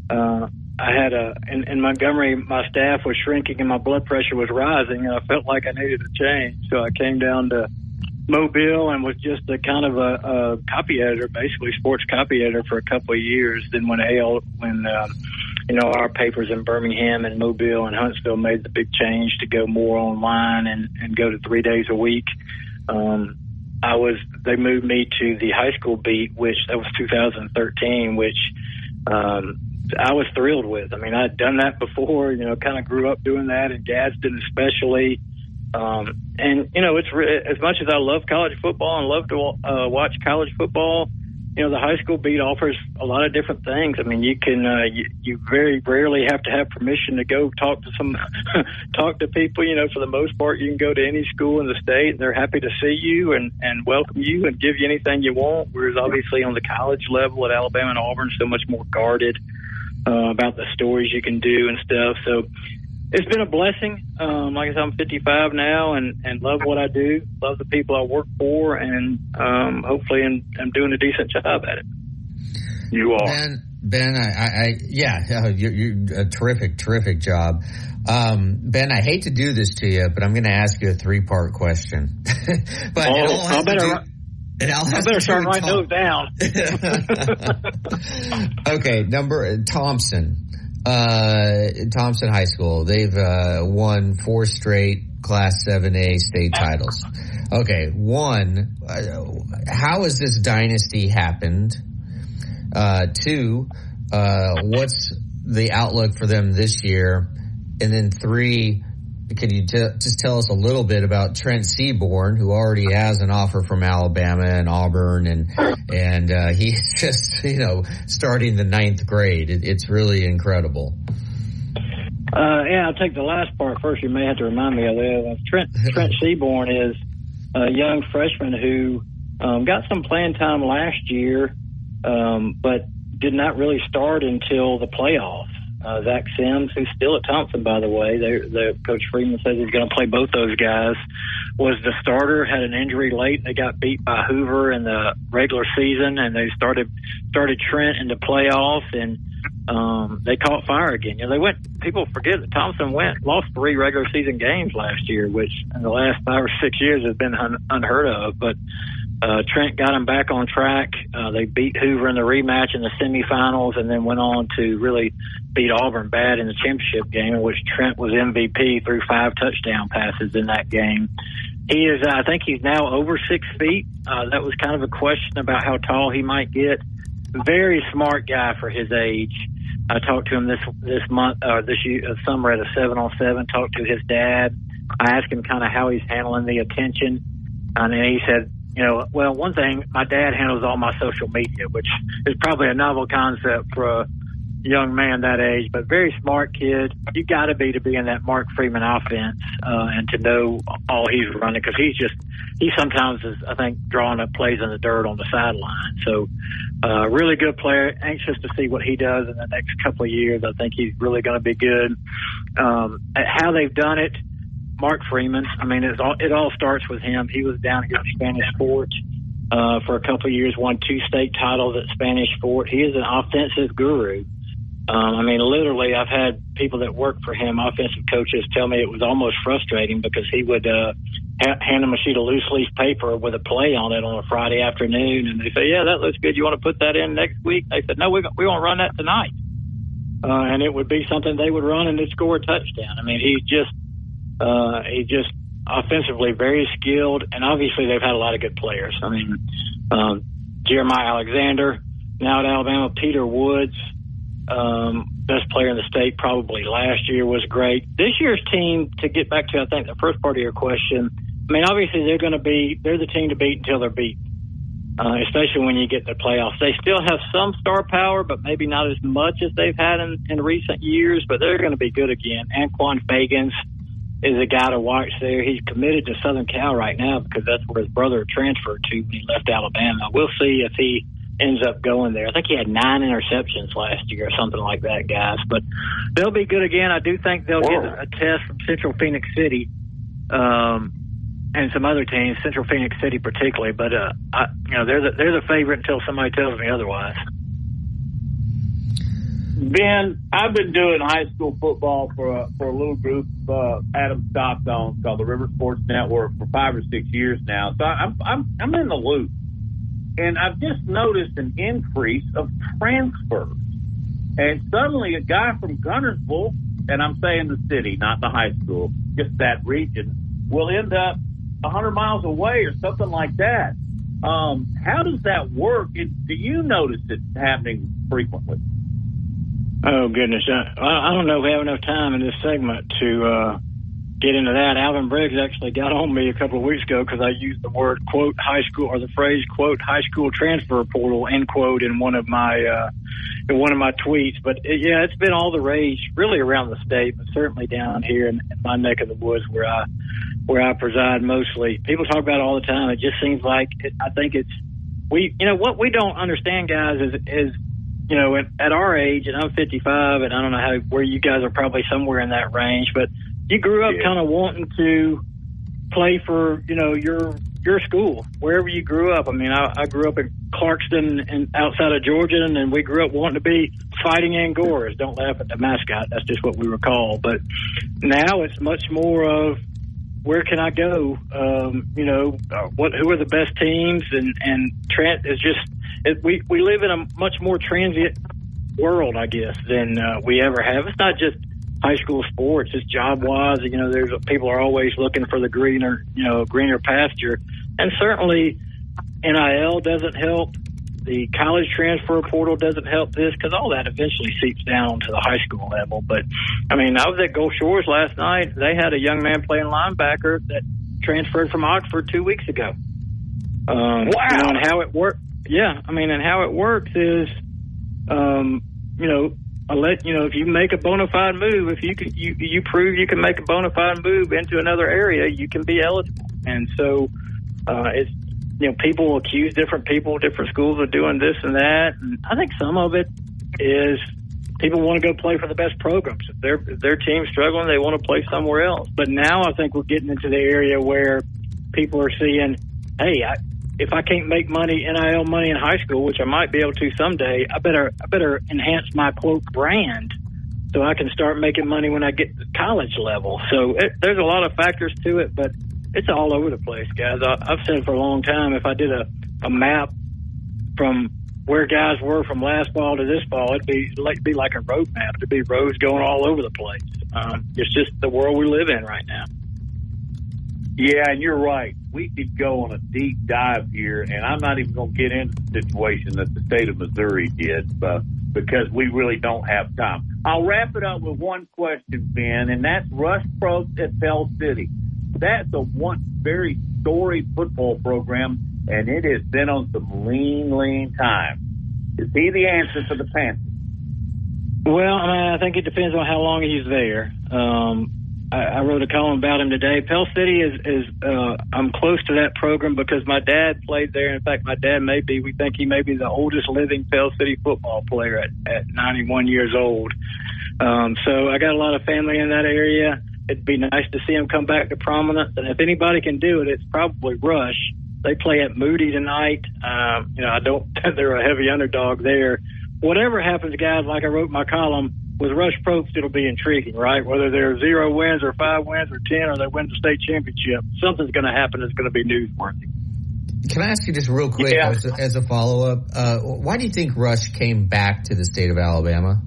uh, I had a in, in Montgomery, my staff was shrinking and my blood pressure was rising, and I felt like I needed a change. So I came down to Mobile and was just a kind of a, a copy editor, basically sports copy editor for a couple of years. Then when A L, when um, you know our papers in Birmingham and Mobile and Huntsville made the big change to go more online and, and go to three days a week, um, I was they moved me to the high school beat, which that was two thousand thirteen, which um, I was thrilled with. I mean, I'd done that before, you know, kind of grew up doing that, and Gadsden especially. Um, and, you know, it's re- as much as I love college football and love to uh, watch college football, you know, the high school beat offers a lot of different things. I mean, you can, uh, you, you very rarely have to have permission to go talk to some, talk to people. You know, for the most part, you can go to any school in the state and they're happy to see you and, and welcome you and give you anything you want. Whereas obviously on the college level at Alabama and Auburn, so much more guarded uh, about the stories you can do and stuff. So it's been a blessing. Um, like I said, I'm fifty-five now and, and love what I do, love the people I work for, and um, hopefully I'm, I'm doing a decent job at it. You are. Ben, Ben I, I, I yeah, you're, you're a terrific, terrific job. Um, Ben, I hate to do this to you, but I'm going to ask you a three-part question. but oh, it all has I better, to do, it all has I better to start do writing those down. Okay, number Thompson. Uh, Thompson High School. They've uh, won four straight Class seven A state titles. Okay, one, uh, how has this dynasty happened? Uh, two, uh, what's the outlook for them this year? And then three, can you t- just tell us a little bit about Trent Seaborn, who already has an offer from Alabama and Auburn, and and uh, he's just, you know, starting the ninth grade. It, it's really incredible. Uh, yeah, I'll take the last part first. You may have to remind me of that. Trent, Trent Seaborn is a young freshman who um, got some playing time last year, um, but did not really start until the playoffs. Uh, Zach Sims, who's still at Thompson, by the way, they, the Coach Freeman says he's going to play both those guys, was the starter, had an injury late. They got beat by Hoover in the regular season, and they started started Trent in the playoffs, and um, they caught fire again. You know, they went. People forget that Thompson went lost three regular season games last year, which in the last five or six years has been un, unheard of. But Uh, Trent got him back on track. Uh, they beat Hoover in the rematch in the semifinals and then went on to really beat Auburn bad in the championship game, in which Trent was M V P through five touchdown passes in that game. He is, uh, I think he's now over six feet. Uh, that was kind of a question about how tall he might get. Very smart guy for his age. I talked to him this, this month, or uh, this year, uh, summer at a seven on seven, talked to his dad. I asked him kind of how he's handling the attention. And then he said, you know, well, one thing, my dad handles all my social media, which is probably a novel concept for a young man that age, but very smart kid. You got to be to be in that Mark Freeman offense uh, and to know all he's running, because he's just, he sometimes is, I think, drawing up plays in the dirt on the sideline. So uh, really good player. Anxious to see what he does in the next couple of years. I think he's really going to be good. Um, at how they've done it, Mark Freeman, I mean, it's all, it all starts with him. He was down here at Spanish Fort uh, for a couple of years, won two state titles at Spanish Fort. He is an offensive guru. Um, I mean, literally, I've had people that work for him, offensive coaches, tell me it was almost frustrating because he would uh, ha- hand them a sheet of loose leaf paper with a play on it on a Friday afternoon, and they say, yeah, that looks good. You want to put that in next week? They said, no, we we want to run that tonight. Uh, and it would be something they would run and they'd score a touchdown. I mean, he's just Uh, he just offensively very skilled, and obviously they've had a lot of good players. I mean, um, Jeremiah Alexander, now at Alabama, Peter Woods, um, best player in the state probably last year, was great. This year's team, to get back to, I think, the first part of your question, I mean, obviously they're going to be, they're the team to beat until they're beat, uh, especially when you get to the playoffs. They still have some star power, but maybe not as much as they've had in, in recent years, but they're going to be good again. Anquan Fagans is a guy to watch there. He's committed to Southern Cal right now because that's where his brother transferred to when he left Alabama. We'll see if he ends up going there. I think he had nine interceptions last year or something like that, guys. But they'll be good again. I do think they'll Whoa. get a test from Central Phoenix City um, and some other teams, Central Phoenix City particularly. But uh, I, you know, they're the, they're the favorite until somebody tells me otherwise. Ben, I've been doing high school football for a, for a little group uh, Adam stopped on called the River Sports Network for five or six years now. So I'm I'm I'm in the loop, and I've just noticed an increase of transfers. And suddenly, a guy from Guntersville, and I'm saying the city, not the high school, just that region, will end up one hundred miles away or something like that. Um, how does that work? It, do you notice it happening frequently? Oh, goodness. I, I don't know if we have enough time in this segment to uh, get into that. Alvin Briggs actually got on me a couple of weeks ago because I used the word, quote, high school, or the phrase, quote, high school transfer portal, end quote, in one of my uh, in one of my tweets. But, it, yeah, it's been all the rage really around the state, but certainly down here in, in my neck of the woods where I where I preside mostly. People talk about it all the time. It just seems like it, I think it's we. You know, what we don't understand, guys, is is you know, at, at our age, and I'm fifty-five, and I don't know how where you guys are probably somewhere in that range, but you grew up yeah. kind of wanting to play for, you know, your your school, wherever you grew up. I mean, I, I grew up in Clarkston and outside of Georgia, and, and we grew up wanting to be Fighting Angoras. Don't laugh at the mascot. That's just what we were called. But now it's much more of, where can I go? Um, you know, uh, what? Who are the best teams? And and Trent is just it, we we live in a much more transient world, I guess, than uh, we ever have. It's not just high school sports; it's job wise. You know, there's people are always looking for the greener, you know, greener pasture, and certainly N I L doesn't help. The college transfer portal doesn't help this because all that eventually seeps down to the high school level. But, I mean, I was at Gulf Shores last night. They had a young man playing linebacker that transferred from Oxford two weeks ago. Um, wow. You know, and how it works. Yeah, I mean, and how it works is, um, you know, I let you know if you make a bona fide move, if you can, you you prove you can make a bona fide move into another area, you can be eligible. And so uh, it's. You know, people accuse different people, different schools of doing this and that. And I think some of it is people want to go play for the best programs. If their if their team's struggling, they want to play somewhere else. But now I think we're getting into the area where people are seeing, hey, I, if I can't make money, N I L money in high school, which I might be able to someday, I better I better enhance my quote brand so I can start making money when I get to college level. So it, there's a lot of factors to it, but it's all over the place, guys. I, I've said for a long time, if I did a, a map from where guys were from last fall to this fall, it'd be like be like a road map. It'd be roads going all over the place. Um, it's just the world we live in right now. Yeah, and you're right. We could go on a deep dive here, and I'm not even going to get into the situation that the state of Missouri did, but because we really don't have time. I'll wrap it up with one question, Ben, and that's Rush Probst at Pell City. That's a once very storied football program, and it has been on some lean, lean time. Is he the answer for the Panthers? Well, I mean, I think it depends on how long he's there. Um, I, I wrote a column about him today. Pell City is, is uh, I'm close to that program because my dad played there. In fact, my dad may be, we think he may be the oldest living Pell City football player at, at ninety-one years old. Um, so I got a lot of family in that area. It'd be nice to see him come back to prominence. And if anybody can do it, it's probably Rush. They play at Moody tonight. Um, you know, I don't, they're a heavy underdog there. Whatever happens, guys, like I wrote in my column, with Rush Probst, it'll be intriguing, right? Whether they're zero wins or five wins or ten or they win the state championship, something's going to happen that's going to be newsworthy. Can I ask you just real quick yeah. as, a, as a follow-up, uh, why do you think Rush came back to the state of Alabama?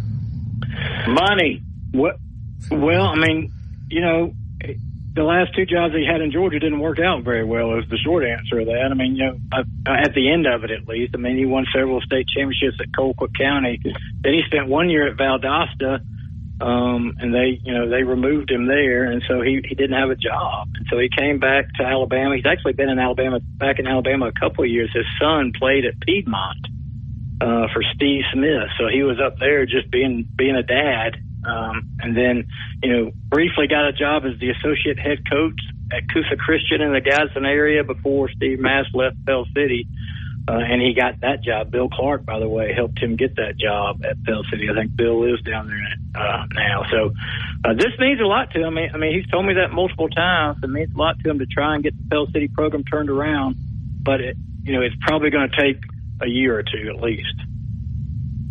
Money. What? Well, I mean, you know, the last two jobs he had in Georgia didn't work out very well is the short answer of that. I mean, you know, at the end of it at least, I mean, he won several state championships at Colquitt County. Then he spent one year at Valdosta, um, and they, you know, they removed him there, and so he, he didn't have a job. And so he came back to Alabama. He's actually been in Alabama, back in Alabama a couple of years. His son played at Piedmont uh, for Steve Smith, so he was up there just being being a dad. Um, and then, you know, briefly got a job as the associate head coach at Coosa Christian in the Gadsden area before Steve Mass left Pell City. Uh, and he got that job. Bill Clark, by the way, helped him get that job at Pell City. I think Bill lives down there uh, now. So uh, this means a lot to him. I mean, I mean, he's told me that multiple times. It means a lot to him to try and get the Pell City program turned around. But, it, you know, it's probably going to take a year or two at least.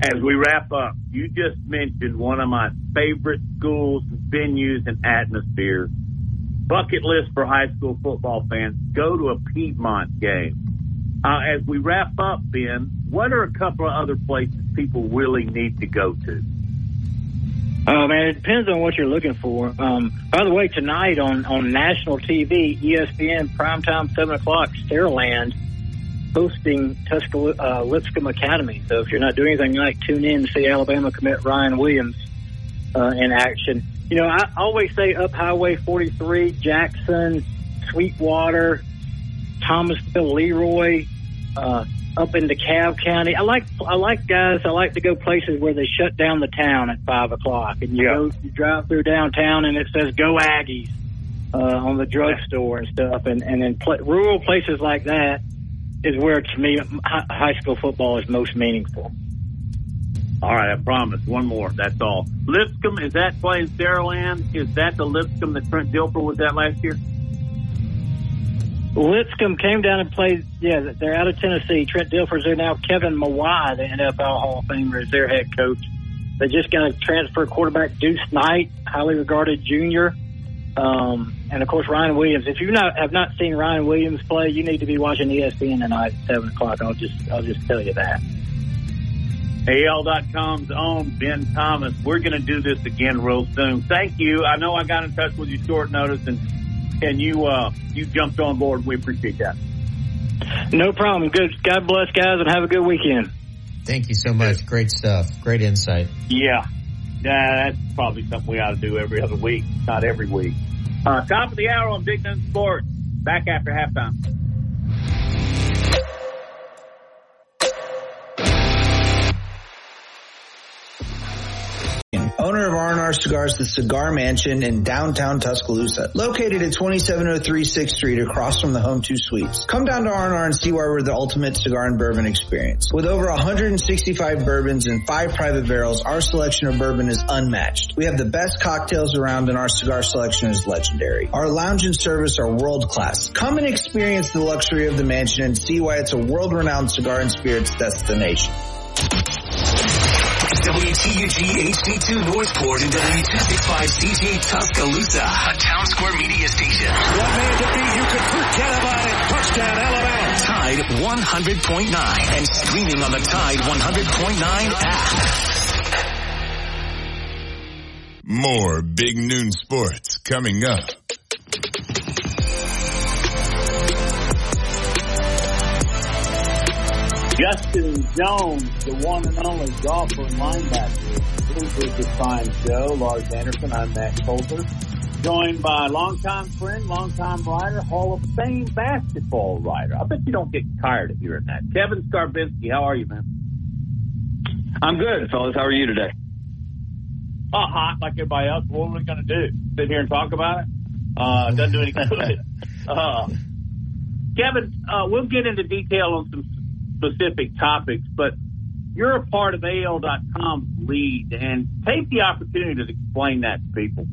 As we wrap up, you just mentioned one of my favorite schools, venues, and atmospheres. Bucket list for high school football fans, go to a Piedmont game. Uh, as we wrap up, Ben, what are a couple of other places people really need to go to? Oh, man, it depends on what you're looking for. Um, by the way, tonight on, on national T V, E S P N, primetime, seven o'clock, Saraland, hosting Tuscaloosa, uh, Lipscomb Academy. So if you're not doing anything tonight, tune in to see Alabama commit Ryan Williams uh, in action. You know, I always say up Highway forty-three, Jackson, Sweetwater, Thomasville, Leroy, uh, up into Cobb County. I like, I like guys, I like to go places where they shut down the town at five o'clock. And you, yeah. go, you drive through downtown and it says, "Go Aggies," uh, on the drugstore and stuff. And, and in pl- rural places like that is where, to me, high school football is most meaningful. All right, I promise. One more. That's all. Lipscomb, is that playing Saraland? Is that the Lipscomb that Trent Dilfer was at last year? Lipscomb came down and played, yeah, they're out of Tennessee. Trent Dilfer's there now. Kevin Mawai, the N F L Hall of Famer, is their head coach. They just got a transfer quarterback, Deuce Knight, highly regarded junior. Um, and, of course, Ryan Williams. If you not have not seen Ryan Williams play, you need to be watching E S P N tonight at seven o'clock. I'll just, I'll just tell you that. A L dot com's own Ben Thomas. We're going to do this again real soon. Thank you. I know I got in touch with you short notice, and and you uh, you jumped on board. We appreciate that. No problem. Good. God bless, guys, and have a good weekend. Thank you so much. Great stuff. Great insight. Yeah. Yeah, that's probably something we ought to do every other week, not every week. Uh, top of the hour on Big Noon Sports. Back after halftime. Owner of R and R Cigars, the Cigar Mansion in downtown Tuscaloosa, located at twenty-seven oh three sixth Street across from the Home two Suites. Come down to R and R and see why we're the ultimate cigar and bourbon experience. With over one hundred sixty-five bourbons and five private barrels, our selection of bourbon is unmatched. We have the best cocktails around and our cigar selection is legendary. Our lounge and service are world class. Come and experience the luxury of the mansion and see why it's a world-renowned cigar and spirits destination. W T U G H D two Northport and W two sixty-five C G Tuscaloosa, a Town Square media station. One man to beat, you can forget about it. Touchdown, Alabama. Tide one hundred point nine and streaming on the Tide one hundred point nine app. More Big Noon Sports coming up. Justin Jones, the one and only golfer and linebacker. This is the Fine Show. Lars Anderson, I'm Matt Coulter. Joined by longtime friend, longtime writer, Hall of Fame basketball writer. I bet you don't get tired of hearing that. Kevin Skarbinski, how are you, man? I'm good, fellas. How are you today? Oh, hot like everybody else. What are we going to do? Sit here and talk about it? Uh, doesn't do any good. uh, Kevin, uh, we'll get into detail on some specific topics, but you're a part of A L dot com's lead, and take the opportunity to explain that to people.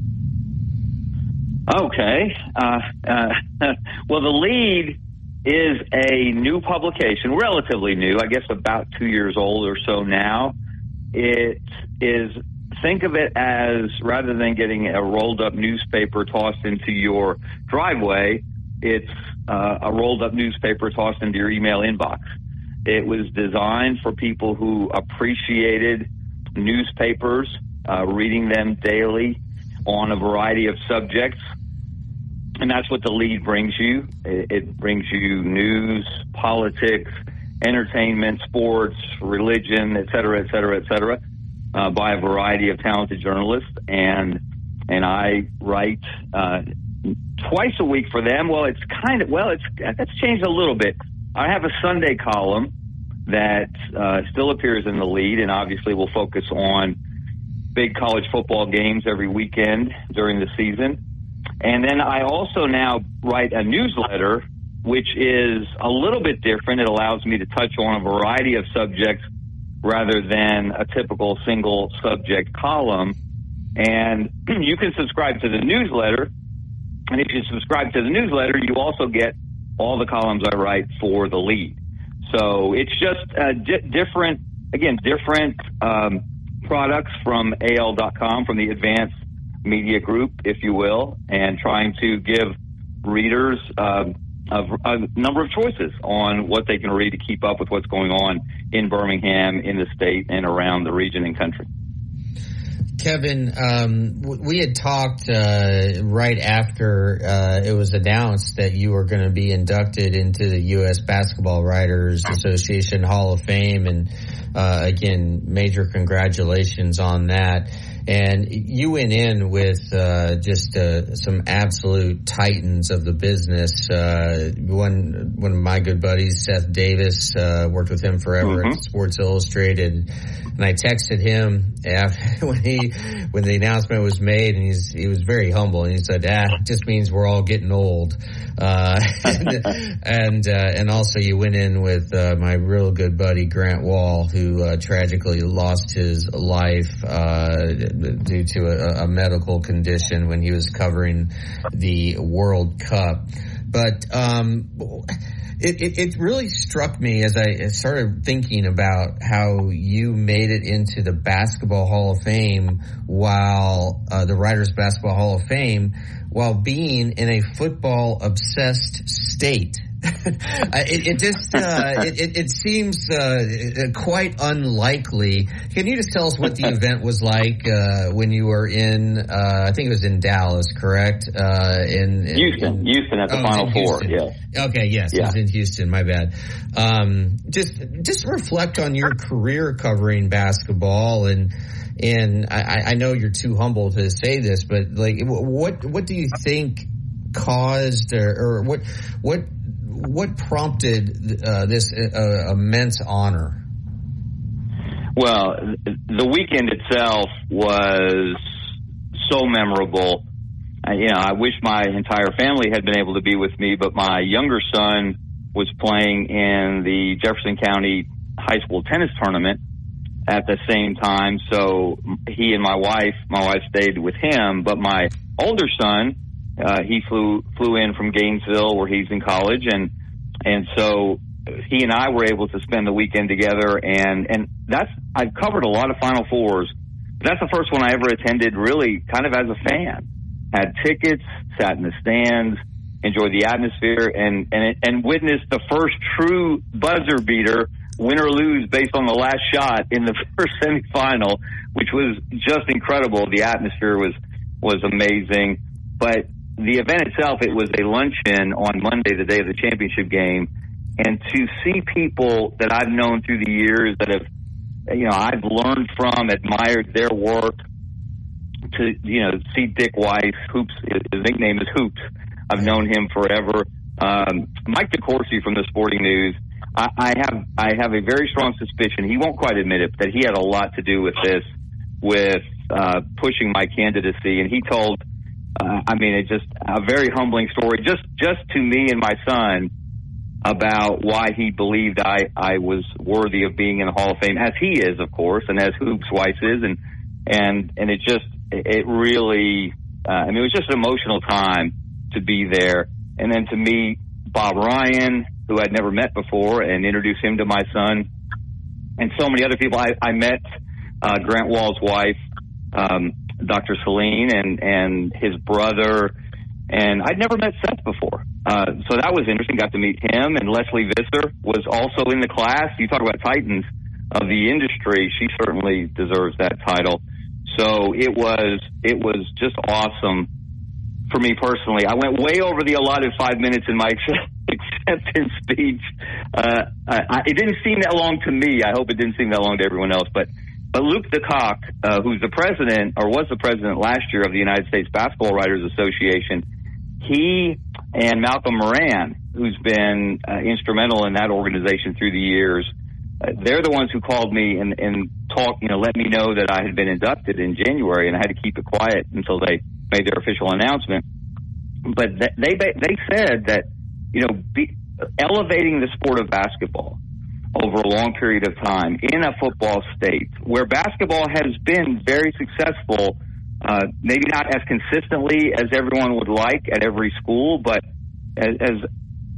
Okay. Uh, uh, well, the lead is a new publication, relatively new, I guess about two years old or so now. It is, think of it as, rather than getting a rolled up newspaper tossed into your driveway, it's uh, a rolled up newspaper tossed into your email inbox. It was designed for people who appreciated newspapers, uh, reading them daily on a variety of subjects. And that's what the lead brings you. It, it brings you news, politics, entertainment, sports, religion, et cetera, et cetera, et cetera, uh, by a variety of talented journalists. And, and I write, uh, twice a week for them. Well, it's kind of, well, it's, that's changed a little bit. I have a Sunday column that uh, still appears in the lead, and obviously will focus on big college football games every weekend during the season. And then I also now write a newsletter, which is a little bit different. It allows me to touch on a variety of subjects rather than a typical single subject column. And you can subscribe to the newsletter. And if you subscribe to the newsletter, you also get all the columns I write for the lead. So it's just uh, di- different again, different um, products from A L dot com, from the Advanced Media Group, if you will, and trying to give readers um, a, a number of choices on what they can read to keep up with what's going on in Birmingham, in the state, and around the region and country. Kevin, um, we had talked uh, right after uh, it was announced that you were going to be inducted into the U S Basketball Writers Association Hall of Fame, and uh, again, major congratulations on that. And you went in with uh, just uh, some absolute titans of the business. Uh, one one of my good buddies, Seth Davis, uh, worked with him forever mm-hmm. at Sports Illustrated. And I texted him after when he when the announcement was made, and he's he was very humble, and he said, "Ah, it just means we're all getting old." Uh, and and, uh, and also you went in with uh, my real good buddy Grant Wall, who uh, tragically lost his life uh, due to a, a medical condition when he was covering the World Cup. But um, it, it, it really struck me as I started thinking about how you made it into the Basketball Hall of Fame, while uh, the Writers Basketball Hall of Fame, while being in a football-obsessed state. it, it just uh, it, it, it seems uh, quite unlikely. Can you just tell us what the event was like uh, when you were in? Uh, I think it was in Dallas, correct? Uh, in, in Houston, in, Houston at the oh, Final Four. Yeah. Okay. Yes, yeah. It was in Houston. My bad. Um, just just reflect on your career covering basketball, and and I, I know you're too humble to say this, but like, what what do you think caused, or, or what what What prompted uh, this uh, immense honor? Well, the weekend itself was so memorable. Uh, you know, I wish my entire family had been able to be with me, but my younger son was playing in the Jefferson County High School tennis tournament at the same time. So he and my wife, my wife stayed with him, but my older son, Uh, he flew flew in from Gainesville, where he's in college, and and so he and I were able to spend the weekend together. And and that's I've covered a lot of Final Fours. But that's the first one I ever attended, really, kind of as a fan. Had tickets, sat in the stands, enjoyed the atmosphere, and and and witnessed the first true buzzer beater, win or lose based on the last shot in the first semifinal, which was just incredible. The atmosphere was was amazing, but the event itself, it was a luncheon on Monday, the day of the championship game, and to see people that I've known through the years that have, you know, I've learned from, admired their work, to, you know, see Dick Weiss, Hoops, his nickname is Hoops. I've known him forever. Um, Mike DeCourcy from the Sporting News, I, I have I have a very strong suspicion, he won't quite admit it, that he had a lot to do with this, with uh, pushing my candidacy, and he told Uh, I mean, it's just a very humbling story, just just to me and my son, about why he believed I, I was worthy of being in the Hall of Fame, as he is, of course, and as Hoops Weiss is, and and and it just it really, uh, I mean, it was just an emotional time to be there, and then to meet Bob Ryan, who I'd never met before, and introduce him to my son, and so many other people. I, I met uh, Grant Wall's wife, Um, Doctor Celine, and, and his brother, and I'd never met Seth before. Uh, so that was interesting. Got to meet him, and Leslie Visser was also in the class. You talk about titans of the industry. She certainly deserves that title. So it was, it was just awesome for me personally. I went way over the allotted five minutes in my acceptance speech. Uh, I, it didn't seem that long to me. I hope it didn't seem that long to everyone else, but But Luke DeCock, uh, who's the president, or was the president last year of the United States Basketball Writers Association, he and Malcolm Moran, who's been uh, instrumental in that organization through the years, uh, they're the ones who called me and, and talked, you know, let me know that I had been inducted in January, and I had to keep it quiet until they made their official announcement. But th- they they said that, you know, be, elevating the sport of basketball over a long period of time in a football state where basketball has been very successful, uh, maybe not as consistently as everyone would like at every school, but as, as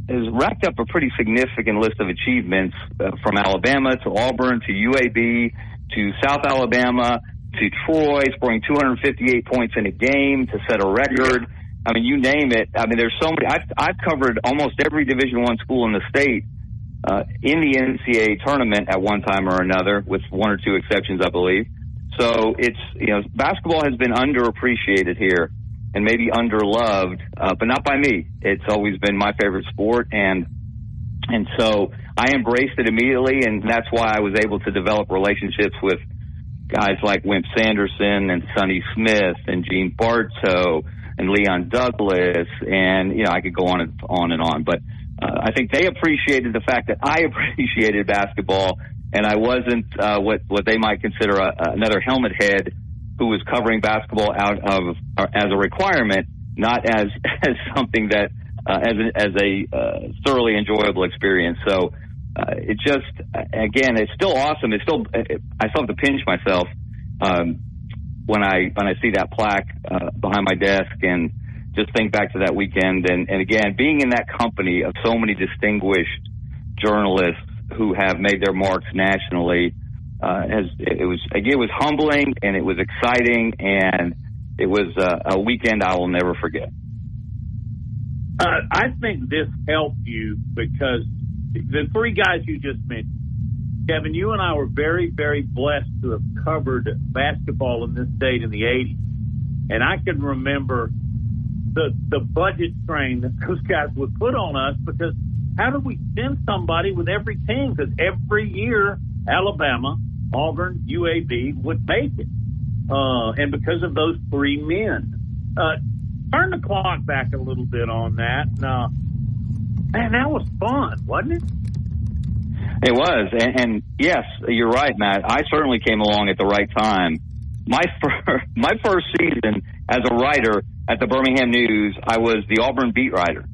has racked up a pretty significant list of achievements uh, from Alabama to Auburn to U A B to South Alabama to Troy, scoring two hundred fifty-eight points in a game to set a record. I mean, you name it. I mean, there's so many. I've, I've covered almost every Division One school in the state uh, in the N C double A tournament at one time or another, with one or two exceptions, I believe. So it's, you know, basketball has been underappreciated here and maybe underloved, uh, but not by me. It's always been my favorite sport, and and so I embraced it immediately, and that's why I was able to develop relationships with guys like Wimp Sanderson and Sonny Smith and Gene Bartow and Leon Douglas, and, you know, I could go on and on and on. But uh, I think they appreciated the fact that I appreciated basketball, and I wasn't uh, what, what they might consider a, another helmet head who was covering basketball out of uh, as a requirement, not as as something that uh, as a, as a uh, thoroughly enjoyable experience. So uh, it just again, it's still awesome. It's still it, I still have to pinch myself um, when I when I see that plaque uh, behind my desk and just think back to that weekend. And, and again, being in that company of so many distinguished journalists who have made their marks nationally. Uh, as it was, it was humbling and it was exciting, and it was uh, a weekend I will never forget. Uh, I think this helped you because the three guys you just mentioned, Kevin, you and I were very, very blessed to have covered basketball in this state in the eighties, and I can remember the the budget strain that those guys would put on us, because how do we send somebody with every team? Because every year, Alabama, Auburn, U A B would make it. Uh, and because of those three men. Uh, turn the clock back a little bit on that. Uh, man, that was fun, wasn't it? It was. And, and yes, you're right, Matt. I certainly came along at the right time. My, fir- my first season as a writer at the Birmingham News, I was the Auburn beat writer.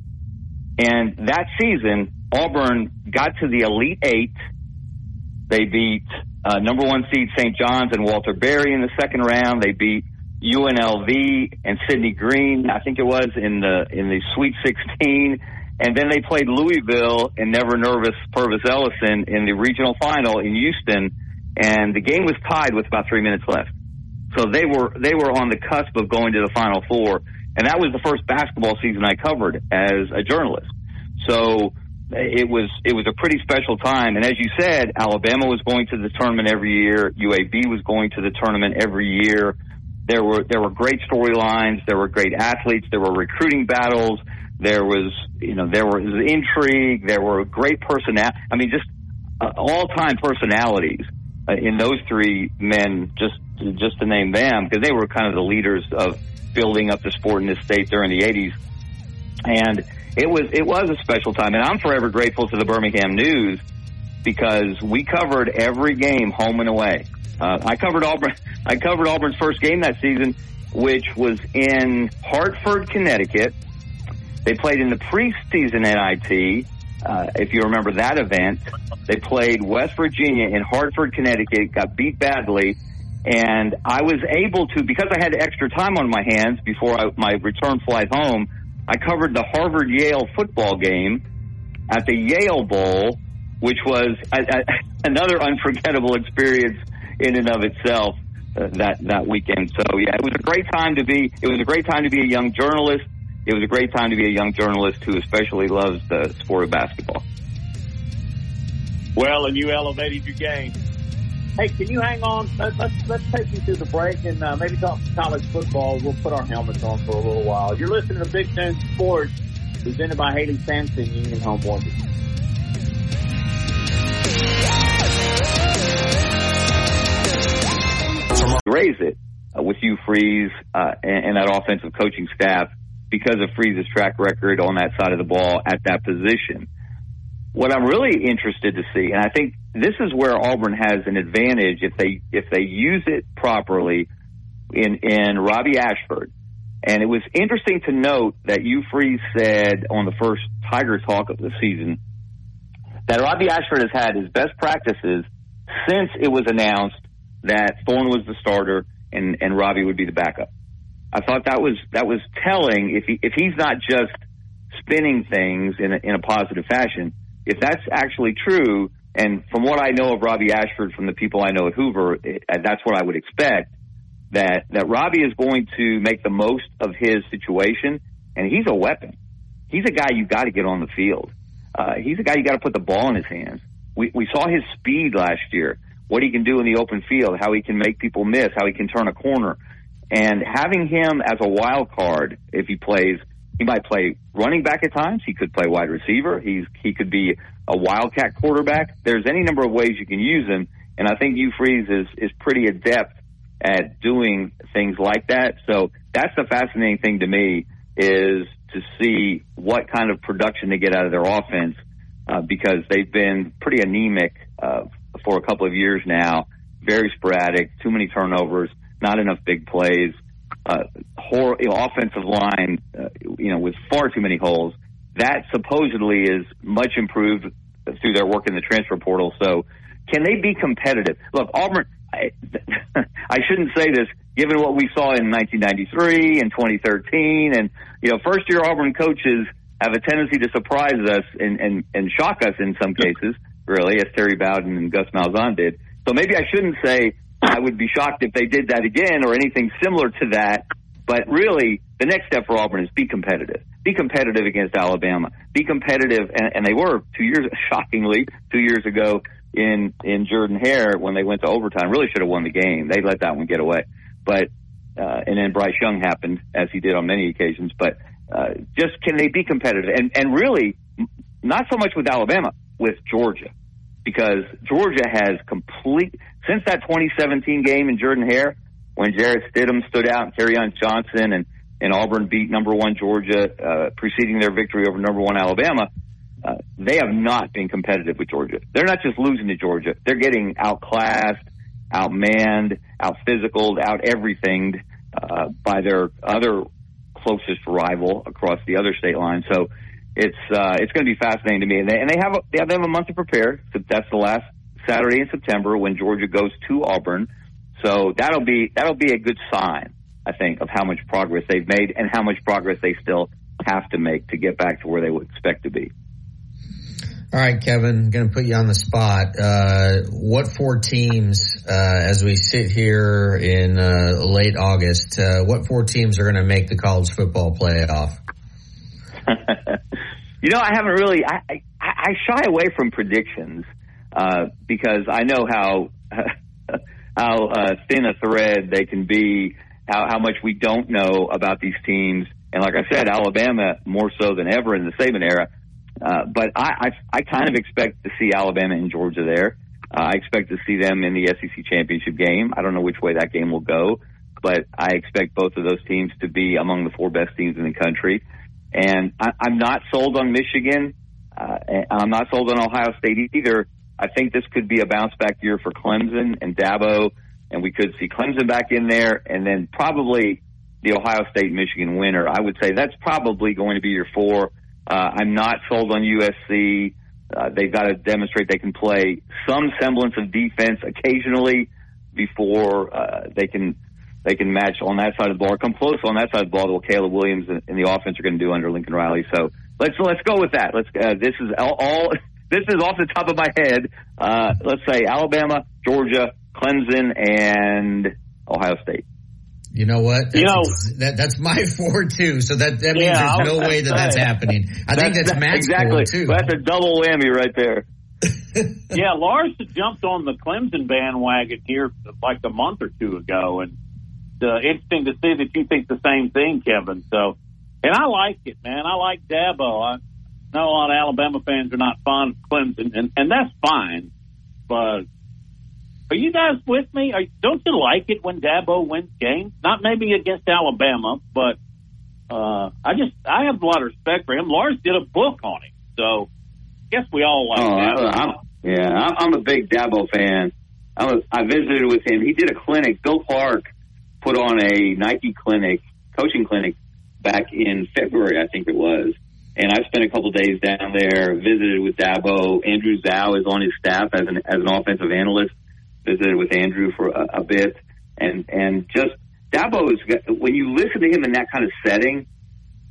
And that season, Auburn got to the Elite Eight. They beat uh, number one seed Saint John's and Walter Berry in the second round. They beat U N L V and Sidney Green, I think it was, in the in the Sweet sixteen. And then they played Louisville and Never Nervous Purvis Ellison in the regional final in Houston. And the game was tied with about three minutes left. So they were they were on the cusp of going to the Final Four. And that was the first basketball season I covered as a journalist. So it was it was a pretty special time. And as you said, Alabama was going to the tournament every year. U A B was going to the tournament every year. There were there were great storylines. There were great athletes. There were recruiting battles. There was you know there was intrigue. There were great personal. I mean, just uh, all time personalities uh, in those three men. Just just to name them, because they were kind of the leaders of building up the sport in this state during the eighties. And it was it was a special time, and I'm forever grateful to the Birmingham News because we covered every game home and away. Uh, I covered Auburn. I covered Auburn's first game that season, which was in Hartford, Connecticut. They played in the preseason N I T. Uh, if you remember that event, they played West Virginia in Hartford, Connecticut. Got beat badly, and I was able to, because I had extra time on my hands before I, my return flight home. I covered the Harvard-Yale football game at the Yale Bowl, which was a, a, another unforgettable experience in and of itself uh, that that weekend. So yeah, it was a great time to be. It was a great time to be a young journalist. It was a great time to be a young journalist who especially loves the sport of basketball. Well, and you elevated your game. Hey, can you hang on? Let's let's, let's take you through the break and uh, maybe talk college football. We'll put our helmets on for a little while. You're listening to Big Noon Sports, presented by Haley Sampson, Union Home Mortgage. Raise it uh, with Hugh Freeze uh, and, and that offensive coaching staff because of Freeze's track record on that side of the ball at that position. What I'm really interested to see, and I think this is where Auburn has an advantage if they if they use it properly in in Robbie Ashford. And it was interesting to note that Hugh Freeze said on the first Tiger Talk of the season that Robbie Ashford has had his best practices since it was announced that Thorne was the starter and, and Robbie would be the backup. I thought that was that was telling if he if he's not just spinning things in a, in a positive fashion. If that's actually true, and from what I know of Robbie Ashford, from the people I know at Hoover, it, that's what I would expect, that, that Robbie is going to make the most of his situation, and he's a weapon. He's a guy you got to get on the field. Uh, he's a guy you got to put the ball in his hands. We, we saw his speed last year, what he can do in the open field, how he can make people miss, how he can turn a corner. And having him as a wild card, if he plays, he might play running back at times. He could play wide receiver. He's he could be a wildcat quarterback. There's any number of ways you can use him, and I think Hugh Freeze is is pretty adept at doing things like that. So that's the fascinating thing to me, is to see what kind of production they get out of their offense, uh, because they've been pretty anemic uh, for a couple of years now, very sporadic, too many turnovers, not enough big plays. Uh, hor- you know, offensive line, uh, you know, with far too many holes. That supposedly is much improved through their work in the transfer portal. So, can they be competitive? Look, Auburn. I, I shouldn't say this, given what we saw in nineteen ninety-three and twenty thirteen, and you know, first-year Auburn coaches have a tendency to surprise us and, and, and shock us in some cases, really, as Terry Bowden and Gus Malzahn did. So maybe I shouldn't say I would be shocked if they did that again or anything similar to that. But really, the next step for Auburn is be competitive. Be competitive against Alabama. Be competitive, and, and they were two years, shockingly, two years ago in in Jordan-Hare when they went to overtime. Really should have won the game. They let that one get away. But uh, and then Bryce Young happened, as he did on many occasions. But uh, just can they be competitive? And and really, not so much with Alabama, with Georgia, because Georgia has complete since that twenty seventeen game in Jordan-Hare, when Jarrett Stidham stood out and Kerryon Johnson and, and Auburn beat number one Georgia, uh, preceding their victory over number one Alabama, uh, they have not been competitive with Georgia. They're not just losing to Georgia. They're getting outclassed, outmanned, out-physicaled, out-everythinged uh, by their other closest rival across the other state line. So it's uh, it's going to be fascinating to me. And they, and they, have a, they have a month to prepare. So that's the last Saturday in September when Georgia goes to Auburn. So that'll be that'll be a good sign, I think, of how much progress they've made and how much progress they still have to make to get back to where they would expect to be. All right, Kevin, I'm going to put you on the spot. Uh, what four teams, uh, as we sit here in uh, late August, uh, what four teams are going to make the college football playoff? You know, I haven't really I, – I, I shy away from predictions uh, because I know how how uh, thin a thread they can be, how, how much we don't know about these teams. And like I said, Alabama more so than ever in the Saban era. Uh, but I, I, I kind of expect to see Alabama and Georgia there. Uh, I expect to see them in the S E C championship game. I don't know which way that game will go, but I expect both of those teams to be among the four best teams in the country. And I, I'm not sold on Michigan. Uh, and I'm not sold on Ohio State either. I think this could be a bounce back year for Clemson and Dabo, and we could see Clemson back in there, and then probably the Ohio State Michigan winner. I would say that's probably going to be your four. Uh, I'm not sold on U S C. Uh, they've got to demonstrate they can play some semblance of defense occasionally before uh, they can they can match on that side of the ball or come close on that side of the ball to what Caleb Williams and, and the offense are going to do under Lincoln Riley. So let's let's go with that. Let's uh, this is all, all this is off the top of my head. Uh, let's say Alabama, Georgia, Clemson, and Ohio State. You know what? That's, you know, that, that's my four, too. So that, that means yeah, there's no way that that's happening. I that's, think that's Matt's exactly. four, too. That's a double whammy right there. Yeah, Lars jumped on the Clemson bandwagon here like a month or two ago, and uh, interesting to see that you think the same thing, Kevin. So, and I like it, man. I like Dabo. I know a lot of Alabama fans are not fond of Clemson, and, and that's fine, but are you guys with me? Are, don't you like it when Dabo wins games? Not maybe against Alabama, but uh, I just I have a lot of respect for him. Lars did a book on him, so I guess we all like oh, Dabo. I'm, yeah, I'm, I'm a big Dabo fan. I was I visited with him. He did a clinic. Bill Clark put on a Nike clinic, coaching clinic, back in February, I think it was. And I spent a couple days down there, visited with Dabo. Andrew Zhao is on his staff as an as an offensive analyst. Visited with Andrew for a, a bit, and and just Dabo is, when you listen to him in that kind of setting,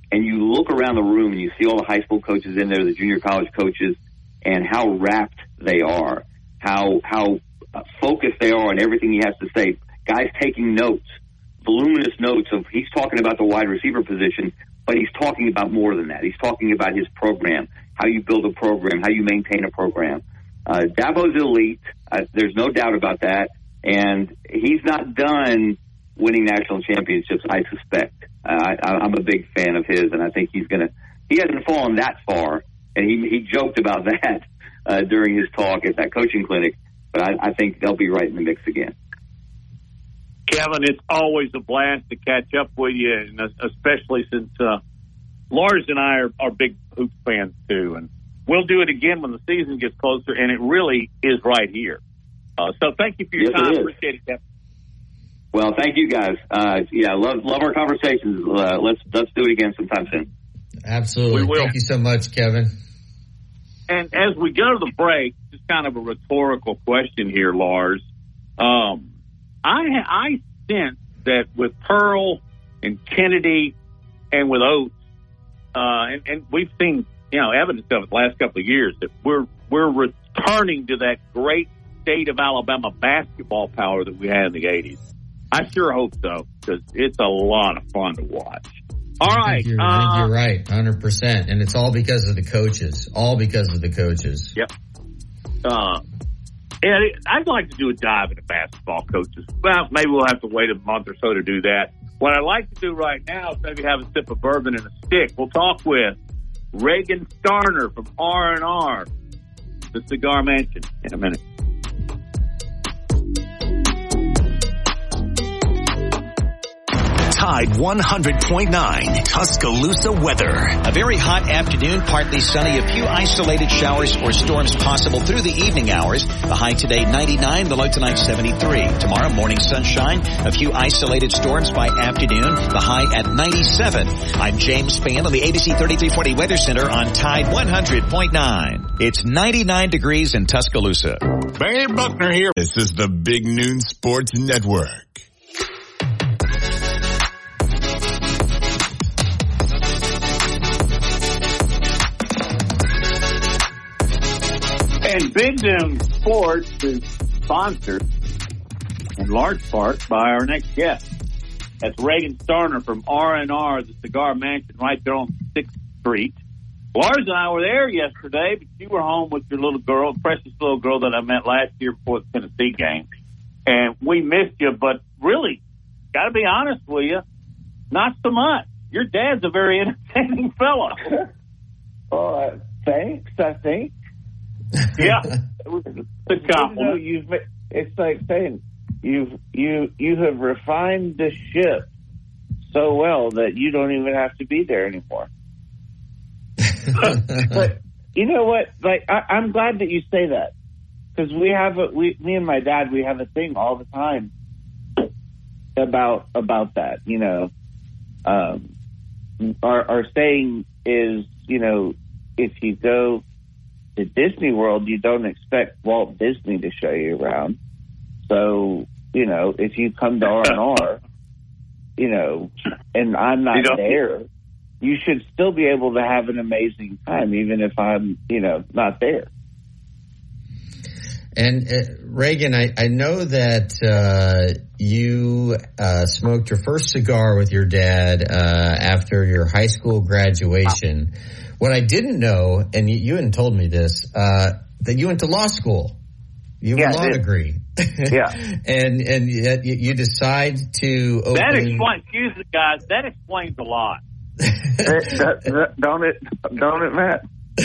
and you look around the room and you see all the high school coaches in there, the junior college coaches, and how rapt they are, how how focused they are on everything he has to say. Guys taking notes, voluminous notes of he's talking about the wide receiver position, but he's talking about more than that. He's talking about his program, how you build a program, how you maintain a program. Uh, Dabo's elite. Uh, there's no doubt about that. And he's not done winning national championships, I suspect. Uh, I, I'm a big fan of his, and I think he's going to – he hasn't fallen that far, and he, he joked about that uh, during his talk at that coaching clinic, but I, I think they'll be right in the mix again. Kevin, it's always a blast to catch up with you, and especially since uh, Lars and I are, are big Hoops fans, too. And we'll do it again when the season gets closer, and it really is right here. Uh, so thank you for your yes, time. Appreciate it, Kevin. Well, thank you, guys. Uh, yeah, love love our conversations. Uh, let's let's do it again sometime soon. Absolutely. We will. Thank you so much, Kevin. And as we go to the break, just kind of a rhetorical question here, Lars. Um, I I sense that with Pearl and Kennedy and with Oates, uh, and, and we've seen you know evidence of it the last couple of years that we're we're returning to that great state of Alabama basketball power that we had in the eighties. I sure hope so, because it's a lot of fun to watch. All right. I think you're, uh, I think you're right, one hundred percent. And it's all because of the coaches. All because of the coaches. Yep. Uh, and I'd like to do a dive into basketball coaches. Well, maybe we'll have to wait a month or so to do that. What I'd like to do right now is maybe have a sip of bourbon and a stick. We'll talk with Reagan Starner from R and R, the Cigar Mansion, in a minute. Tide one hundred point nine Tuscaloosa weather. A very hot afternoon, partly sunny, a few isolated showers or storms possible through the evening hours. The high today ninety-nine, the low tonight seventy-three. Tomorrow morning sunshine, a few isolated storms by afternoon, the high at ninety-seven. I'm James Spann on the A B C thirty-three forty Weather Center on Tide one hundred point nine. It's ninety-nine degrees in Tuscaloosa. Barry Buckner here. This is the Big Noon Sports Network. And Big Noon Sports is sponsored in large part by our next guest. That's Reagan Starner from R and R, the Cigar Mansion, right there on sixth Street. Lars and I were there yesterday, but you were home with your little girl, precious little girl that I met last year before the Tennessee game. And we missed you, but really, got to be honest with you, not so much. Your dad's a very entertaining fellow. Oh, uh, thanks, I think. Yeah, good compliment. You've, it's like saying you've you you have refined the ship so well that you don't even have to be there anymore. But you know what? Like I, I'm glad that you say that, because we have a we me and my dad we have a thing all the time about about that. You know, um, our our saying is, you know, if you go to Disney World, you don't expect Walt Disney to show you around. So, you know, if you come to R and R, you know, and I'm not there, you should still be able to have an amazing time, even if I'm, you know, not there. And uh, Reagan, I, I know that uh, you uh, smoked your first cigar with your dad uh, after your high school graduation. What I didn't know, and you, you hadn't told me this, uh, that you went to law school. You have yeah, a law degree. Yeah. and and you, you decide to open... That explains, excuse me, guys, that explains a lot. that, that, don't it, don't it, Matt?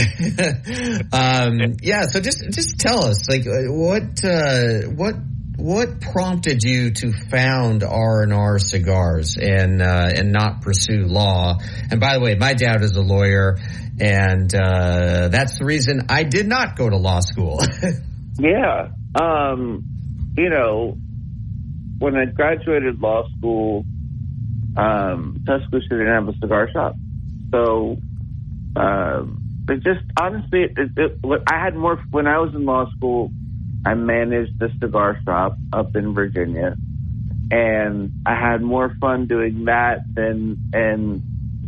um, yeah, so just just tell us, like, what uh, what what prompted you to found R and R Cigars and uh, and not pursue law? And by the way, my dad is a lawyer, and uh, that's the reason I did not go to law school. Yeah, um, you know, when I graduated law school, um, Tuscaloosa didn't have a cigar shop, so. Um, But just honestly, it, it, it, I had more when I was in law school. I managed the cigar shop up in Virginia, and I had more fun doing that than and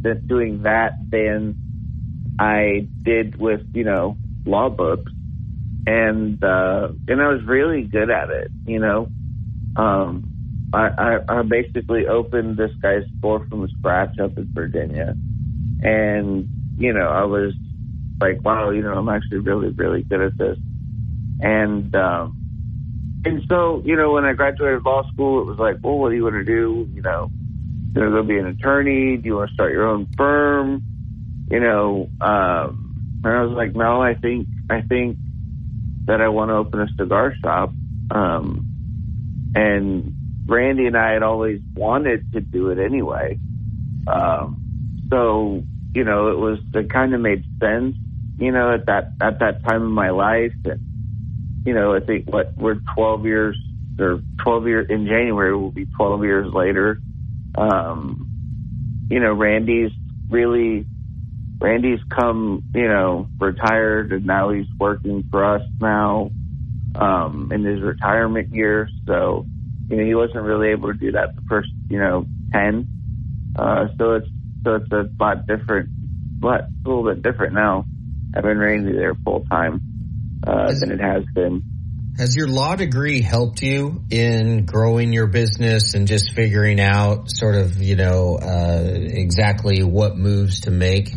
th- doing that than I did with, you know, law books. And, uh, and I was really good at it, you know. Um, I, I, I basically opened this guy's store from scratch up in Virginia. And, you know, I was like, wow, you know, I'm actually really, really good at this. And, um, and so, you know, when I graduated law school, it was like, well, what do you want to do? You know, you want to go be an attorney? Do you want to start your own firm? You know, um, and I was like, no, I think, I think that I want to open a cigar shop. Um, and Randy and I had always wanted to do it anyway. Um, so, you know, it was, it kind of made sense, you know, at that, at that time in my life. And, you know, I think what we're twelve years or twelve years in January will be twelve years later. Um, you know, Randy's really, Randy's come, you know, retired, and now he's working for us now, um, in his retirement years. So, you know, he wasn't really able to do that the first, you know, ten. Uh, so it's, so it's a lot different, but a little bit different now, having Randy there full time, uh, than it has been. Has your law degree helped you in growing your business and just figuring out sort of, you know, uh, exactly what moves to make?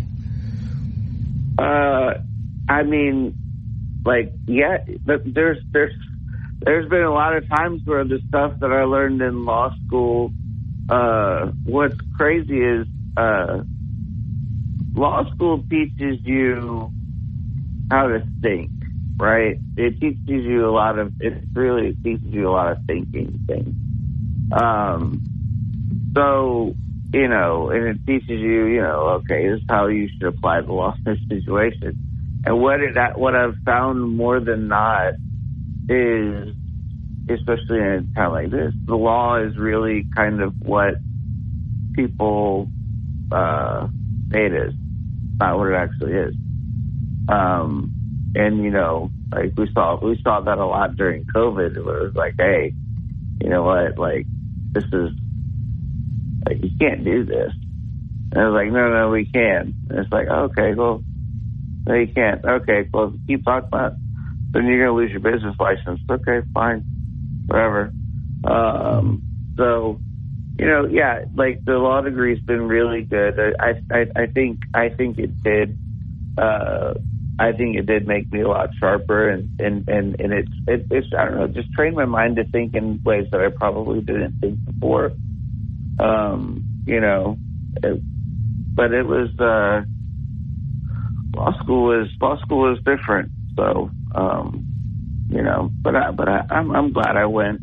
Uh, I mean, like, yeah, there's, there's, there's been a lot of times where the stuff that I learned in law school, uh, what's crazy is, uh, law school teaches you how to think, right? It teaches you a lot of, it really teaches you a lot of thinking things. Um, so, you know, and it teaches you, you know, okay, this is how you should apply the law in this situation. And what it, what I've found more than not is, especially in a time like this, the law is really kind of what people uh, say it is, not what it actually is. Um, and you know, like we saw, we saw that a lot during COVID, where it was like, hey, you know what, like this is. Like, you can't do this. And I was like, no, no, we can. And it's like, okay, well, no, you can't. Okay, well, if you keep talking about it, then you're going to lose your business license. Okay, fine, whatever. Um, so, you know, yeah, like the law degree's been really good. I, I, I think, I think it did. Uh, I think it did make me a lot sharper, and and and, and it's, it, it's I don't know, just trained my mind to think in ways that I probably didn't think before. Um, you know, it, but it was, uh, law school was, law school was different. So, um, you know, but I, but I, I'm, I'm glad I went.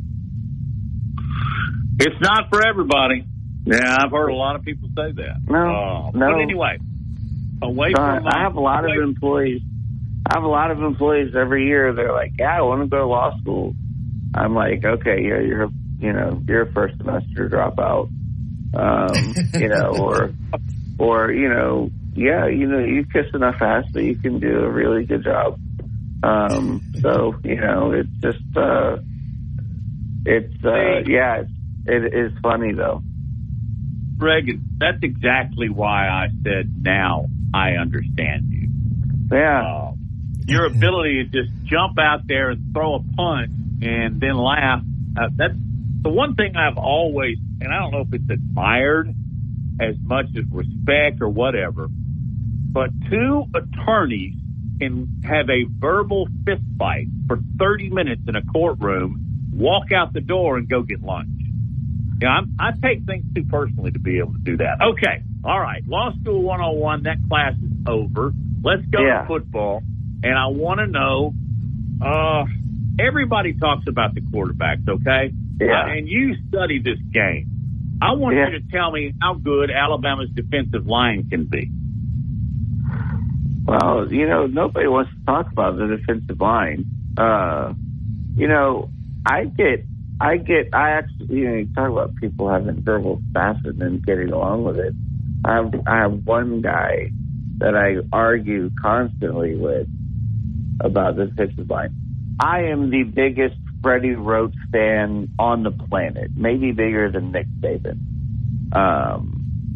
It's not for everybody. Yeah, I've heard a lot of people say that. No, uh, no. But anyway, away so from, I have a lot away. of employees. I have a lot of employees every year. They're like, yeah, I want to go to law school. I'm like, okay, yeah, you're you know, you're a first semester dropout, um, you know, or, or, you know, yeah, you know, you kiss enough ass that you can do a really good job. Um, so, you know, it's just, uh, it's, uh, yeah, it's, it is funny though. Greg, that's exactly why I said, now I understand you. Yeah. Uh, your ability to just jump out there and throw a punch and then laugh. Uh, that's, the one thing I've always, and I don't know if it's admired as much as respect or whatever, but two attorneys can have a verbal fist fight for thirty minutes in a courtroom, walk out the door and go get lunch. You know, I'm, I take things too personally to be able to do that. Okay. All right. Law School one oh one, that class is over. Let's go yeah. to football. And I want to know, uh, everybody talks about the quarterbacks, okay? Yeah. Uh, and you study this game. I want yeah. you to tell me how good Alabama's defensive line can be. Well, you know, nobody wants to talk about the defensive line. Uh, you know, I get, I get, I actually, you know, you talk about people having verbal spasms and getting along with it. I have, I have one guy that I argue constantly with about the defensive line. I am the biggest Freddie Roach fan on the planet, maybe bigger than Nick Saban. Um,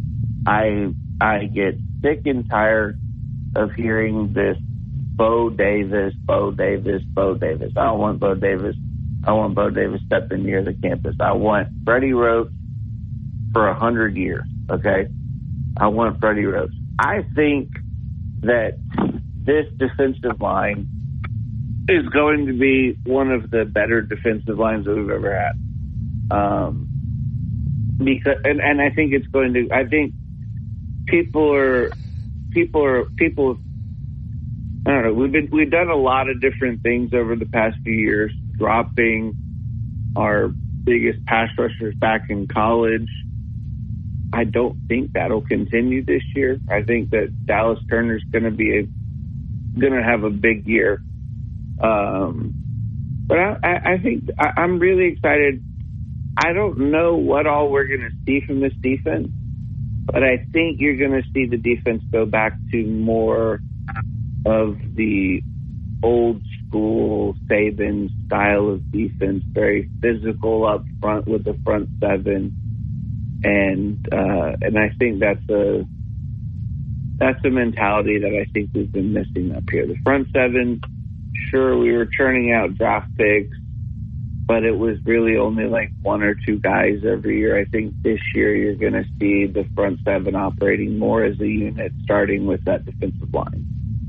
I I get sick and tired of hearing this Bo Davis, Bo Davis, Bo Davis. I don't want Bo Davis. I want Bo Davis stepping near the campus. I want Freddie Roach for a hundred years. Okay, I want Freddie Roach. I think that this defensive line is going to be one of the better defensive lines that we've ever had. Um, because and, and I think it's going to. I think people are people are people. I don't know. We've been we've done a lot of different things over the past few years, dropping our biggest pass rushers back in college. I don't think that'll continue this year. I think that Dallas Turner's going to be a going to have a big year. Um, but I, I, I think I, I'm really excited. I don't know what all we're going to see from this defense, but I think you're going to see the defense go back to more of the old school Saban style of defense, very physical up front with the front seven. And, uh, and I think that's a, that's a mentality that I think we've been missing up here. The front seven, sure, we were churning out draft picks, but it was really only like one or two guys every year. I think this year you're going to see the front seven operating more as a unit, starting with that defensive line.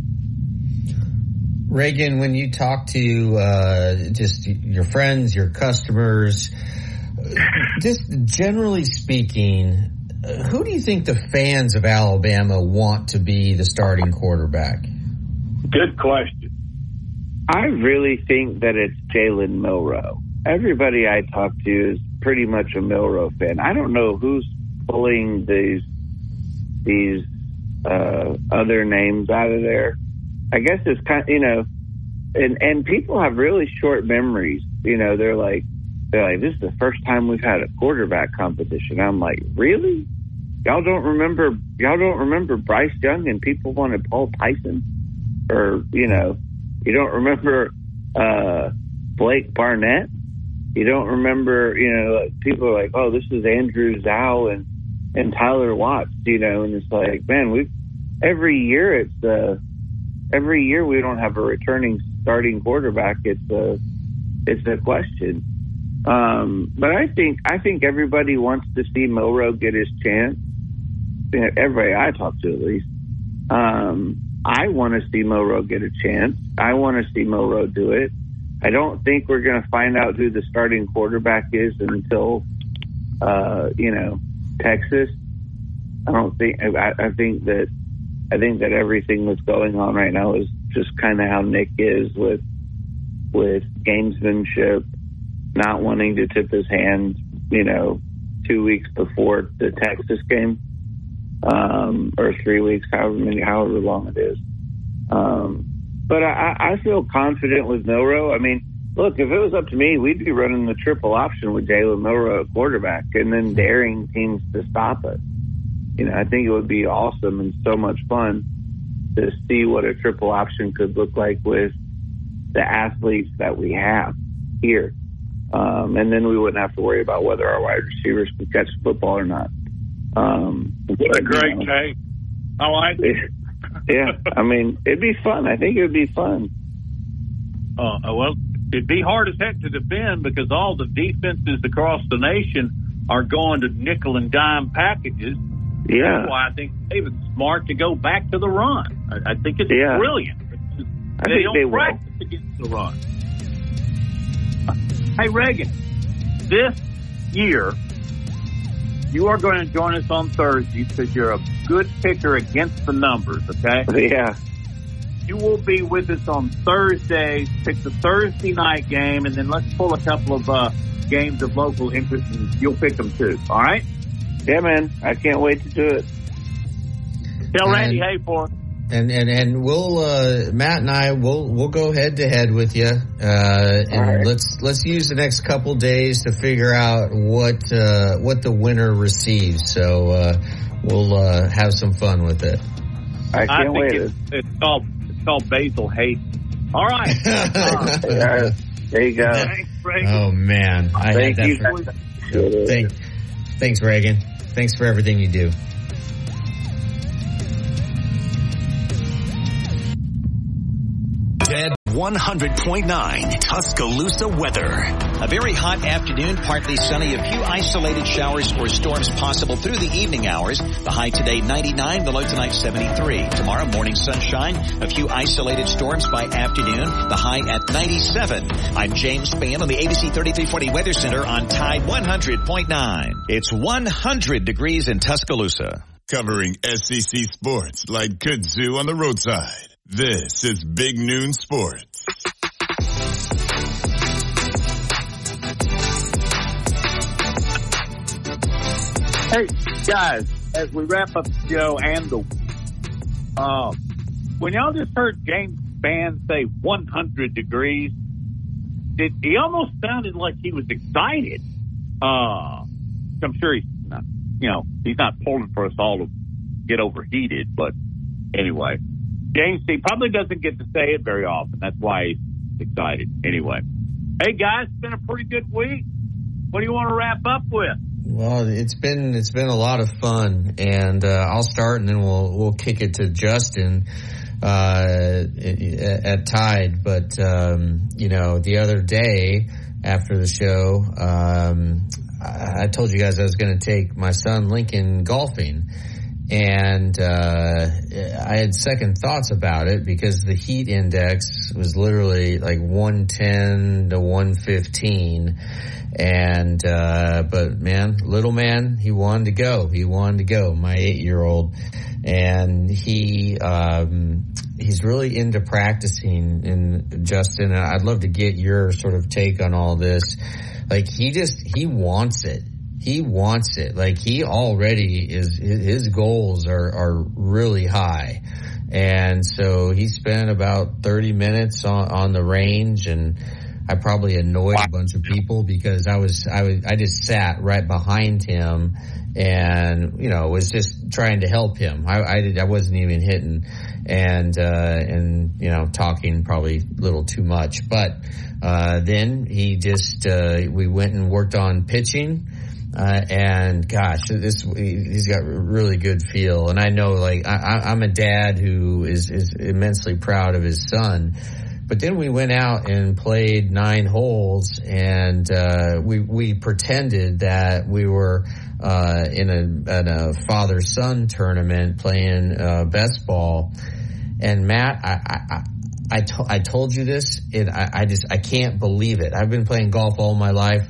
Reagan, when you talk to uh, just your friends, your customers, just generally speaking, who do you think the fans of Alabama want to be the starting quarterback? Good question. I really think that it's Jalen Milroe. Everybody I talk to is pretty much a Milroe fan. I don't know who's pulling these these uh, other names out of there. I guess it's kind of, you know, and, and people have really short memories. You know, they're like, they're like, this is the first time we've had a quarterback competition. I'm like, really? Y'all don't remember, y'all don't remember Bryce Young and people wanted Paul Tyson? Or, you know, you don't remember, uh, Blake Barnett? You don't remember, you know, people are like, oh, this is Andrew Zhao and, and Tyler Watts, you know, and it's like, man, we've, every year it's, uh, Every year we don't have a returning starting quarterback. It's a, it's a question. Um, but I think I think everybody wants to see Milroe get his chance. Everybody I talk to, at least. Um, I want to see Milroe get a chance. I want to see Milroe do it. I don't think we're going to find out who the starting quarterback is until, uh, you know, Texas. I don't think. I, I think that. I think that everything that's going on right now is just kind of how Nick is with with gamesmanship, not wanting to tip his hand, you know, two weeks before the Texas game, um, or three weeks, however many, however long it is. Um, but I, I feel confident with Milroe. I mean, look, if it was up to me, we'd be running the triple option with Jalen Milroe at quarterback and then daring teams to stop us. You know, I think it would be awesome and so much fun to see what a triple option could look like with the athletes that we have here. Um, and then we wouldn't have to worry about whether our wide receivers could catch the football or not. Um, what a great you know, take. I like it. Yeah, I mean, it'd be fun. I think it would be fun. Uh, well, it'd be hard as heck to defend because all the defenses across the nation are going to nickel and dime packages. Yeah. That's why I think David's smart to go back to the run. I, I think it's yeah. brilliant. I they think don't they practice will. against the run. Hey, Reagan, this year, you are going to join us on Thursday because you're a good picker against the numbers, okay? Yeah. You will be with us on Thursday. Pick the Thursday night game, and then let's pull a couple of uh, games of local interest, and you'll pick them too, all right? Yeah, man. I can't wait to do it. Tell Randy Hay for it. And, and, and we'll, uh, Matt and I, we'll, we'll go head to head with you. Uh, and right. let's, let's use the next couple days to figure out what, uh, what the winner receives. So, uh, we'll, uh, have some fun with it. I can't I wait. It's, it's called, it's called Basil Hate. All right. uh, there you go. Thanks, Reagan. Oh man. I Thank had you. that for, thank, thanks, Reagan. Thanks for everything you do. one hundred point nine Tuscaloosa weather. A very hot afternoon, partly sunny, a few isolated showers or storms possible through the evening hours. The high today ninety-nine, the low tonight seventy-three. Tomorrow morning sunshine, a few isolated storms by afternoon, the high at ninety-seven. I'm James Spann on the A B C thirty-three forty Weather Center on Tide one hundred point nine. It's one hundred degrees in Tuscaloosa. Covering S C C sports like kudzu on the roadside. This is Big Noon Sports. Hey, guys, as we wrap up the show and the, uh, when y'all just heard James Spann say one hundred degrees, it, he almost sounded like he was excited. Uh, I'm sure he's not, you know, he's not pulling for us all to get overheated, but anyway, James, he probably doesn't get to say it very often. That's why he's excited. Anyway, hey guys, it's been a pretty good week. What do you want to wrap up with? Well, it's been it's been a lot of fun, and uh, I'll start, and then we'll we'll kick it to Justin uh, at Tide. But um, you know, the other day after the show, um, I told you guys I was going to take my son Lincoln golfing, and uh, I had second thoughts about it because the heat index was literally like one ten to one fifteen. And, uh, but man, little man, he wanted to go. He wanted to go, my eight-year-old. And he, um, he's really into practicing. And Justin, I'd love to get your sort of take on all this. Like, he just, he wants it. He wants it. Like, he already is, his goals are, are really high. And so he spent about thirty minutes on, on the range, and I probably annoyed a bunch of people because I was, I was, I just sat right behind him and, you know, was just trying to help him. I, I did, I wasn't even hitting and, uh, and, you know, talking probably a little too much. But, uh, then he just, uh, we went and worked on pitching. Uh, and gosh, this, he's got a really good feel. And I know, like, I, I'm a dad who is, is immensely proud of his son. But then we went out and played nine holes, and uh, we we pretended that we were uh, in a in a father-son tournament playing uh, best ball. And Matt, I I, I, to, I told you this, and I, I just I can't believe it. I've been playing golf all my life.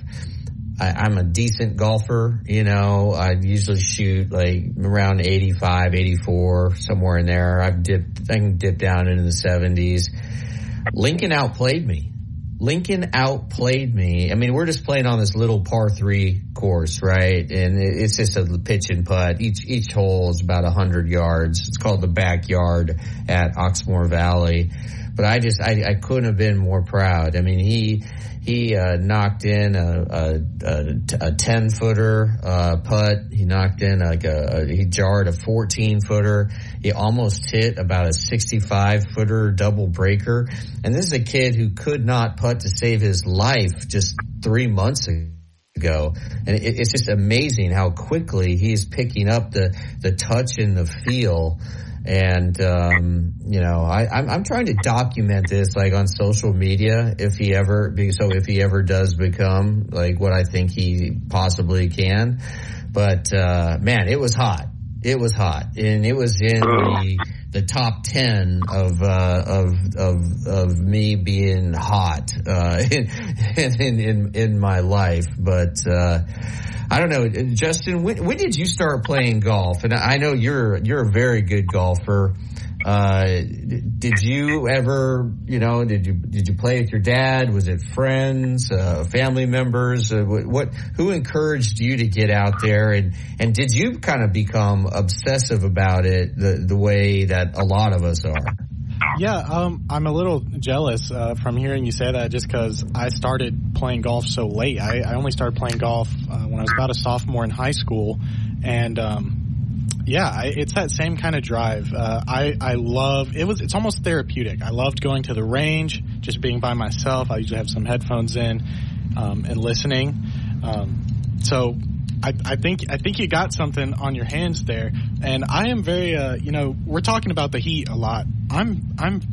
I, I'm a decent golfer, you know. I usually shoot like around eighty-five, eighty-four, somewhere in there. I've dipped, I can dip down into the seventies. Lincoln outplayed me. Lincoln outplayed me. I mean, we're just playing on this little par three course, right? And it's just a pitch and putt. Each each hole is about one hundred yards. It's called the backyard at Oxmoor Valley. But I just, I, I couldn't have been more proud. I mean, he he uh, knocked in a, a, a, a ten-footer uh, putt. He knocked in like a, a, he jarred a fourteen-footer. He almost hit about a sixty-five-footer double breaker. And this is a kid who could not putt to save his life just three months ago. And it, it's just amazing how quickly he's picking up the, the touch and the feel. And, um, you know, I, I'm, I'm trying to document this like on social media if he ever, so if he ever does become like what I think he possibly can. But, uh, man, it was hot. It was hot. And it was in the, the top ten of, uh, of, of, of me being hot, uh, in, in, in, in my life. But, uh, I don't know, Justin, when, when did you start playing golf? And I know you're you're a very good golfer. Uh, did you ever, you know, did you did you play with your dad? Was it friends, uh, family members? Uh, what, what who encouraged you to get out there? And and did you kind of become obsessive about it the the way that a lot of us are? Yeah, um, I'm a little jealous uh, from hearing you say that just because I started playing golf so late. I, I only started playing golf uh, when I was about a sophomore in high school. And, um, yeah, I, it's that same kind of drive. Uh, I, I love, it was, it's almost therapeutic. I loved going to the range, just being by myself. I usually have some headphones in um, and listening. Um, so I, I think I think you got something on your hands there, and I am very, uh, you know, we're talking about the heat a lot. I'm I'm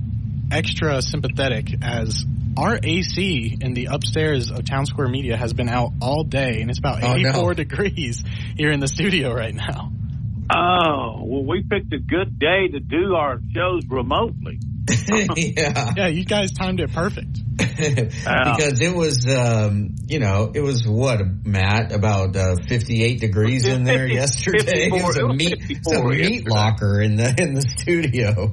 extra sympathetic as our A C in the upstairs of Town Square Media has been out all day, and it's about eighty-four oh, no. degrees here in the studio right now. Oh, well, we picked a good day to do our shows remotely. yeah. Yeah, you guys timed it perfect. Because it was, um, you know, it was what, Matt, about uh, fifty-eight degrees in there yesterday. It was a meat, it's a meat locker in the in the studio.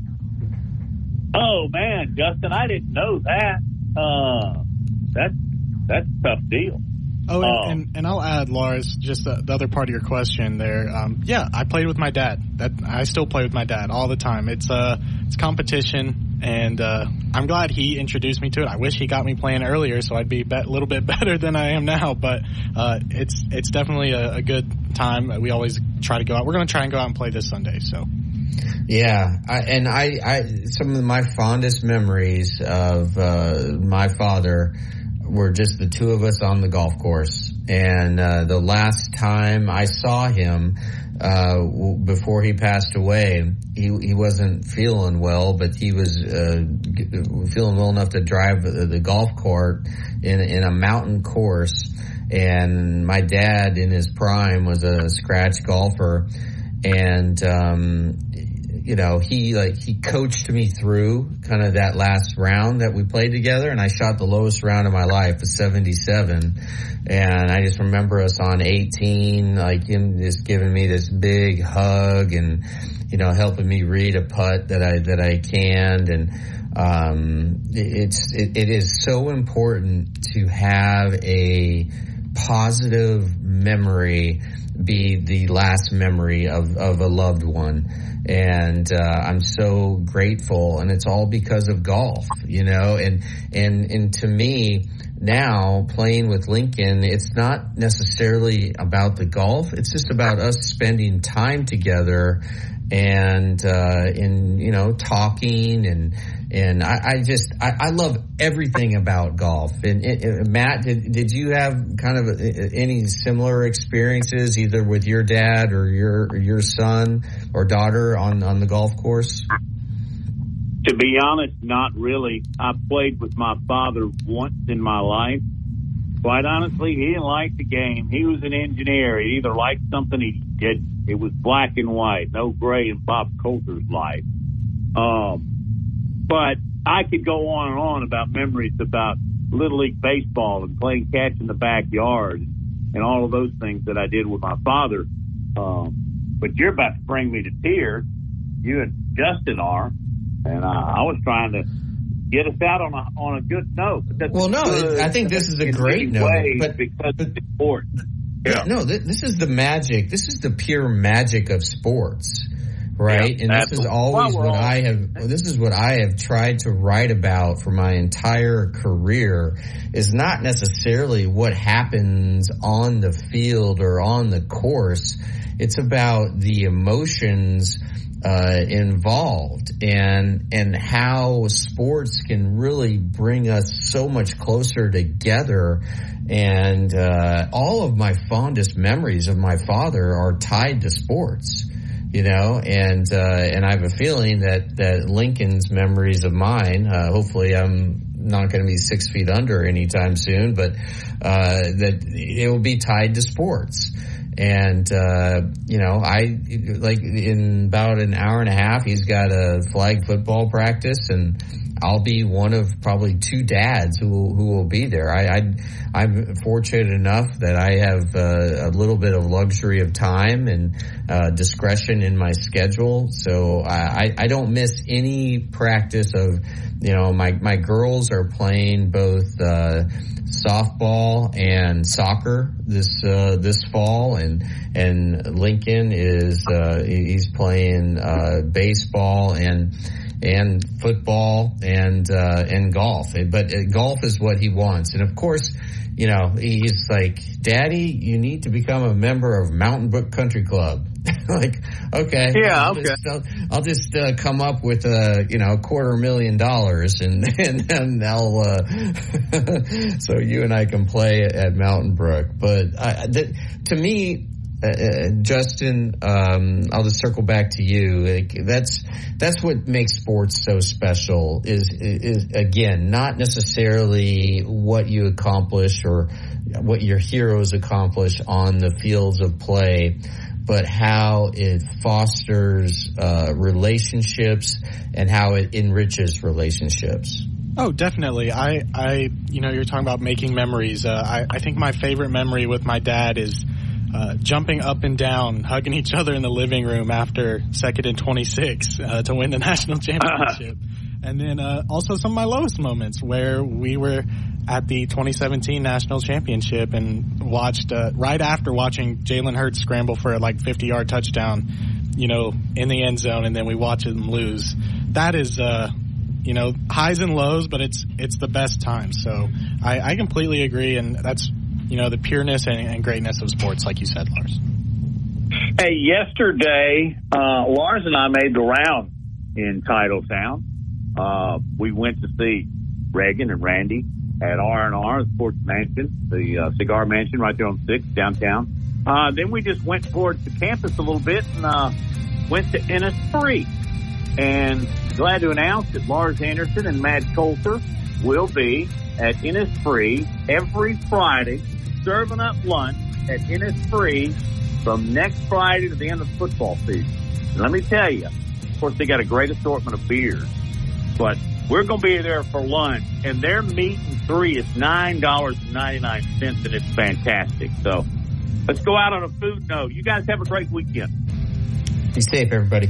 Oh man, Justin, I didn't know that. Uh, that's that's a tough deal. Oh, and, um, and, and I'll add, Lars, just the, the other part of your question there. Um, yeah, I played with my dad. That I still play with my dad all the time. It's uh, it's competition, and uh, I'm glad he introduced me to it. I wish he got me playing earlier, so I'd be a be- little bit better than I am now. But uh, it's it's definitely a, a good time. We always try to go out. We're going to try and go out and play this Sunday. So. Yeah, I, and I, I, some of my fondest memories of uh, my father were just the two of us on the golf course. And uh, the last time I saw him uh, w- before he passed away, he he wasn't feeling well, but he was uh, g- feeling well enough to drive the, the golf cart in in a mountain course. And my dad, in his prime, was a scratch golfer, and um, you know, he like he coached me through kind of that last round that we played together, and I shot the lowest round of my life, a seventy-seven. And I just remember us on eighteen, like him just giving me this big hug and, you know, helping me read a putt that I that I canned. And um, it's it, it is so important to have a positive memory be the last memory of, of a loved one. And uh, I'm so grateful, and it's all because of golf, you know. And and and to me now, playing with Lincoln, it's not necessarily about the golf. It's just about us spending time together and uh, in you know talking and and I, I just I, I love everything about golf. And, and Matt, did did you have kind of any similar experiences either with your dad or your or your son or daughter on on the golf course? To be honest, not really. I played with my father once in my life. Quite honestly, he didn't like the game. He was an engineer. He either liked something he did. It was black and white, no gray in Bob Coulter's life. Um, but I could go on and on about memories about Little League baseball and playing catch in the backyard and all of those things that I did with my father. Um, but you're about to bring me to tears. You and Justin are. And uh, I was trying to get us out on a on a good note. Well, no, good, I think this is a great note, but because of the sport. Yeah. yeah, no, th- this is the magic. This is the pure magic of sports, right? Yeah, and this absolutely. is always well, what I have. This is what I have tried to write about for my entire career. Is not necessarily what happens on the field or on the course. It's about the emotions Uh, involved and and how sports can really bring us so much closer together. And uh, all of my fondest memories of my father are tied to sports, you know, and uh, and I have a feeling that, that Lincoln's memories of mine, uh, hopefully I'm not going to be six feet under anytime soon, but uh, that it will be tied to sports. And, uh, you know, I, like, in about an hour and a half, he's got a flag football practice, and I'll be one of probably two dads who will, who will be there. I, I, I'm fortunate enough that I have uh, a little bit of luxury of time and uh, discretion in my schedule. So I, I don't miss any practice of, you know, my, my girls are playing both, uh, softball and soccer this uh, this fall, and and Lincoln is uh, he's playing uh, baseball and and football and uh, and golf. But golf is what he wants, and of course, you know, he's like, "Daddy, you need to become a member of Mountain Brook Country Club." Like, okay, yeah, I'll okay. Just, I'll, I'll just uh, come up with a you know quarter million dollars, and and then I'll uh, so you and I can play at Mountain Brook. But I, th- to me, uh, Justin, um, I'll just circle back to you. Like, that's that's what makes sports so special. Is is again not necessarily what you accomplish or what your heroes accomplish on the fields of play, but how it fosters uh, relationships and how it enriches relationships. Oh, definitely. I, I, you know, you're talking about making memories. Uh, I, I think my favorite memory with my dad is uh, jumping up and down, hugging each other in the living room after second and twenty-six uh, to win the national championship. And then uh, also some of my lowest moments where we were at the twenty seventeen national championship and watched, uh, right after watching Jalen Hurts scramble for a like fifty-yard touchdown, you know, in the end zone, and then we watched him lose. That is, uh, you know, highs and lows, but it's it's the best time. So I, I completely agree, and that's, you know, the pureness and, and greatness of sports, like you said, Lars. Hey, yesterday, uh, Lars and I made the round in Titletown. Uh, we went to see Reagan and Randy at R and R, the Sports Mansion, the uh, Cigar Mansion right there on sixth downtown. Uh, then we just went towards the campus a little bit and uh, went to Innisfree. And glad to announce that Lars Anderson and Matt Coulter will be at Innisfree every Friday, serving up lunch at Innisfree from next Friday to the end of the football season. And let me tell you, of course, they got a great assortment of beers, but we're going to be there for lunch, and their meat and three is nine dollars and ninety-nine cents, and it's fantastic. So let's go out on a food note. You guys have a great weekend. Be safe, everybody.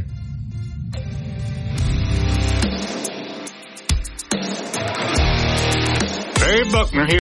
Dave Buckner here.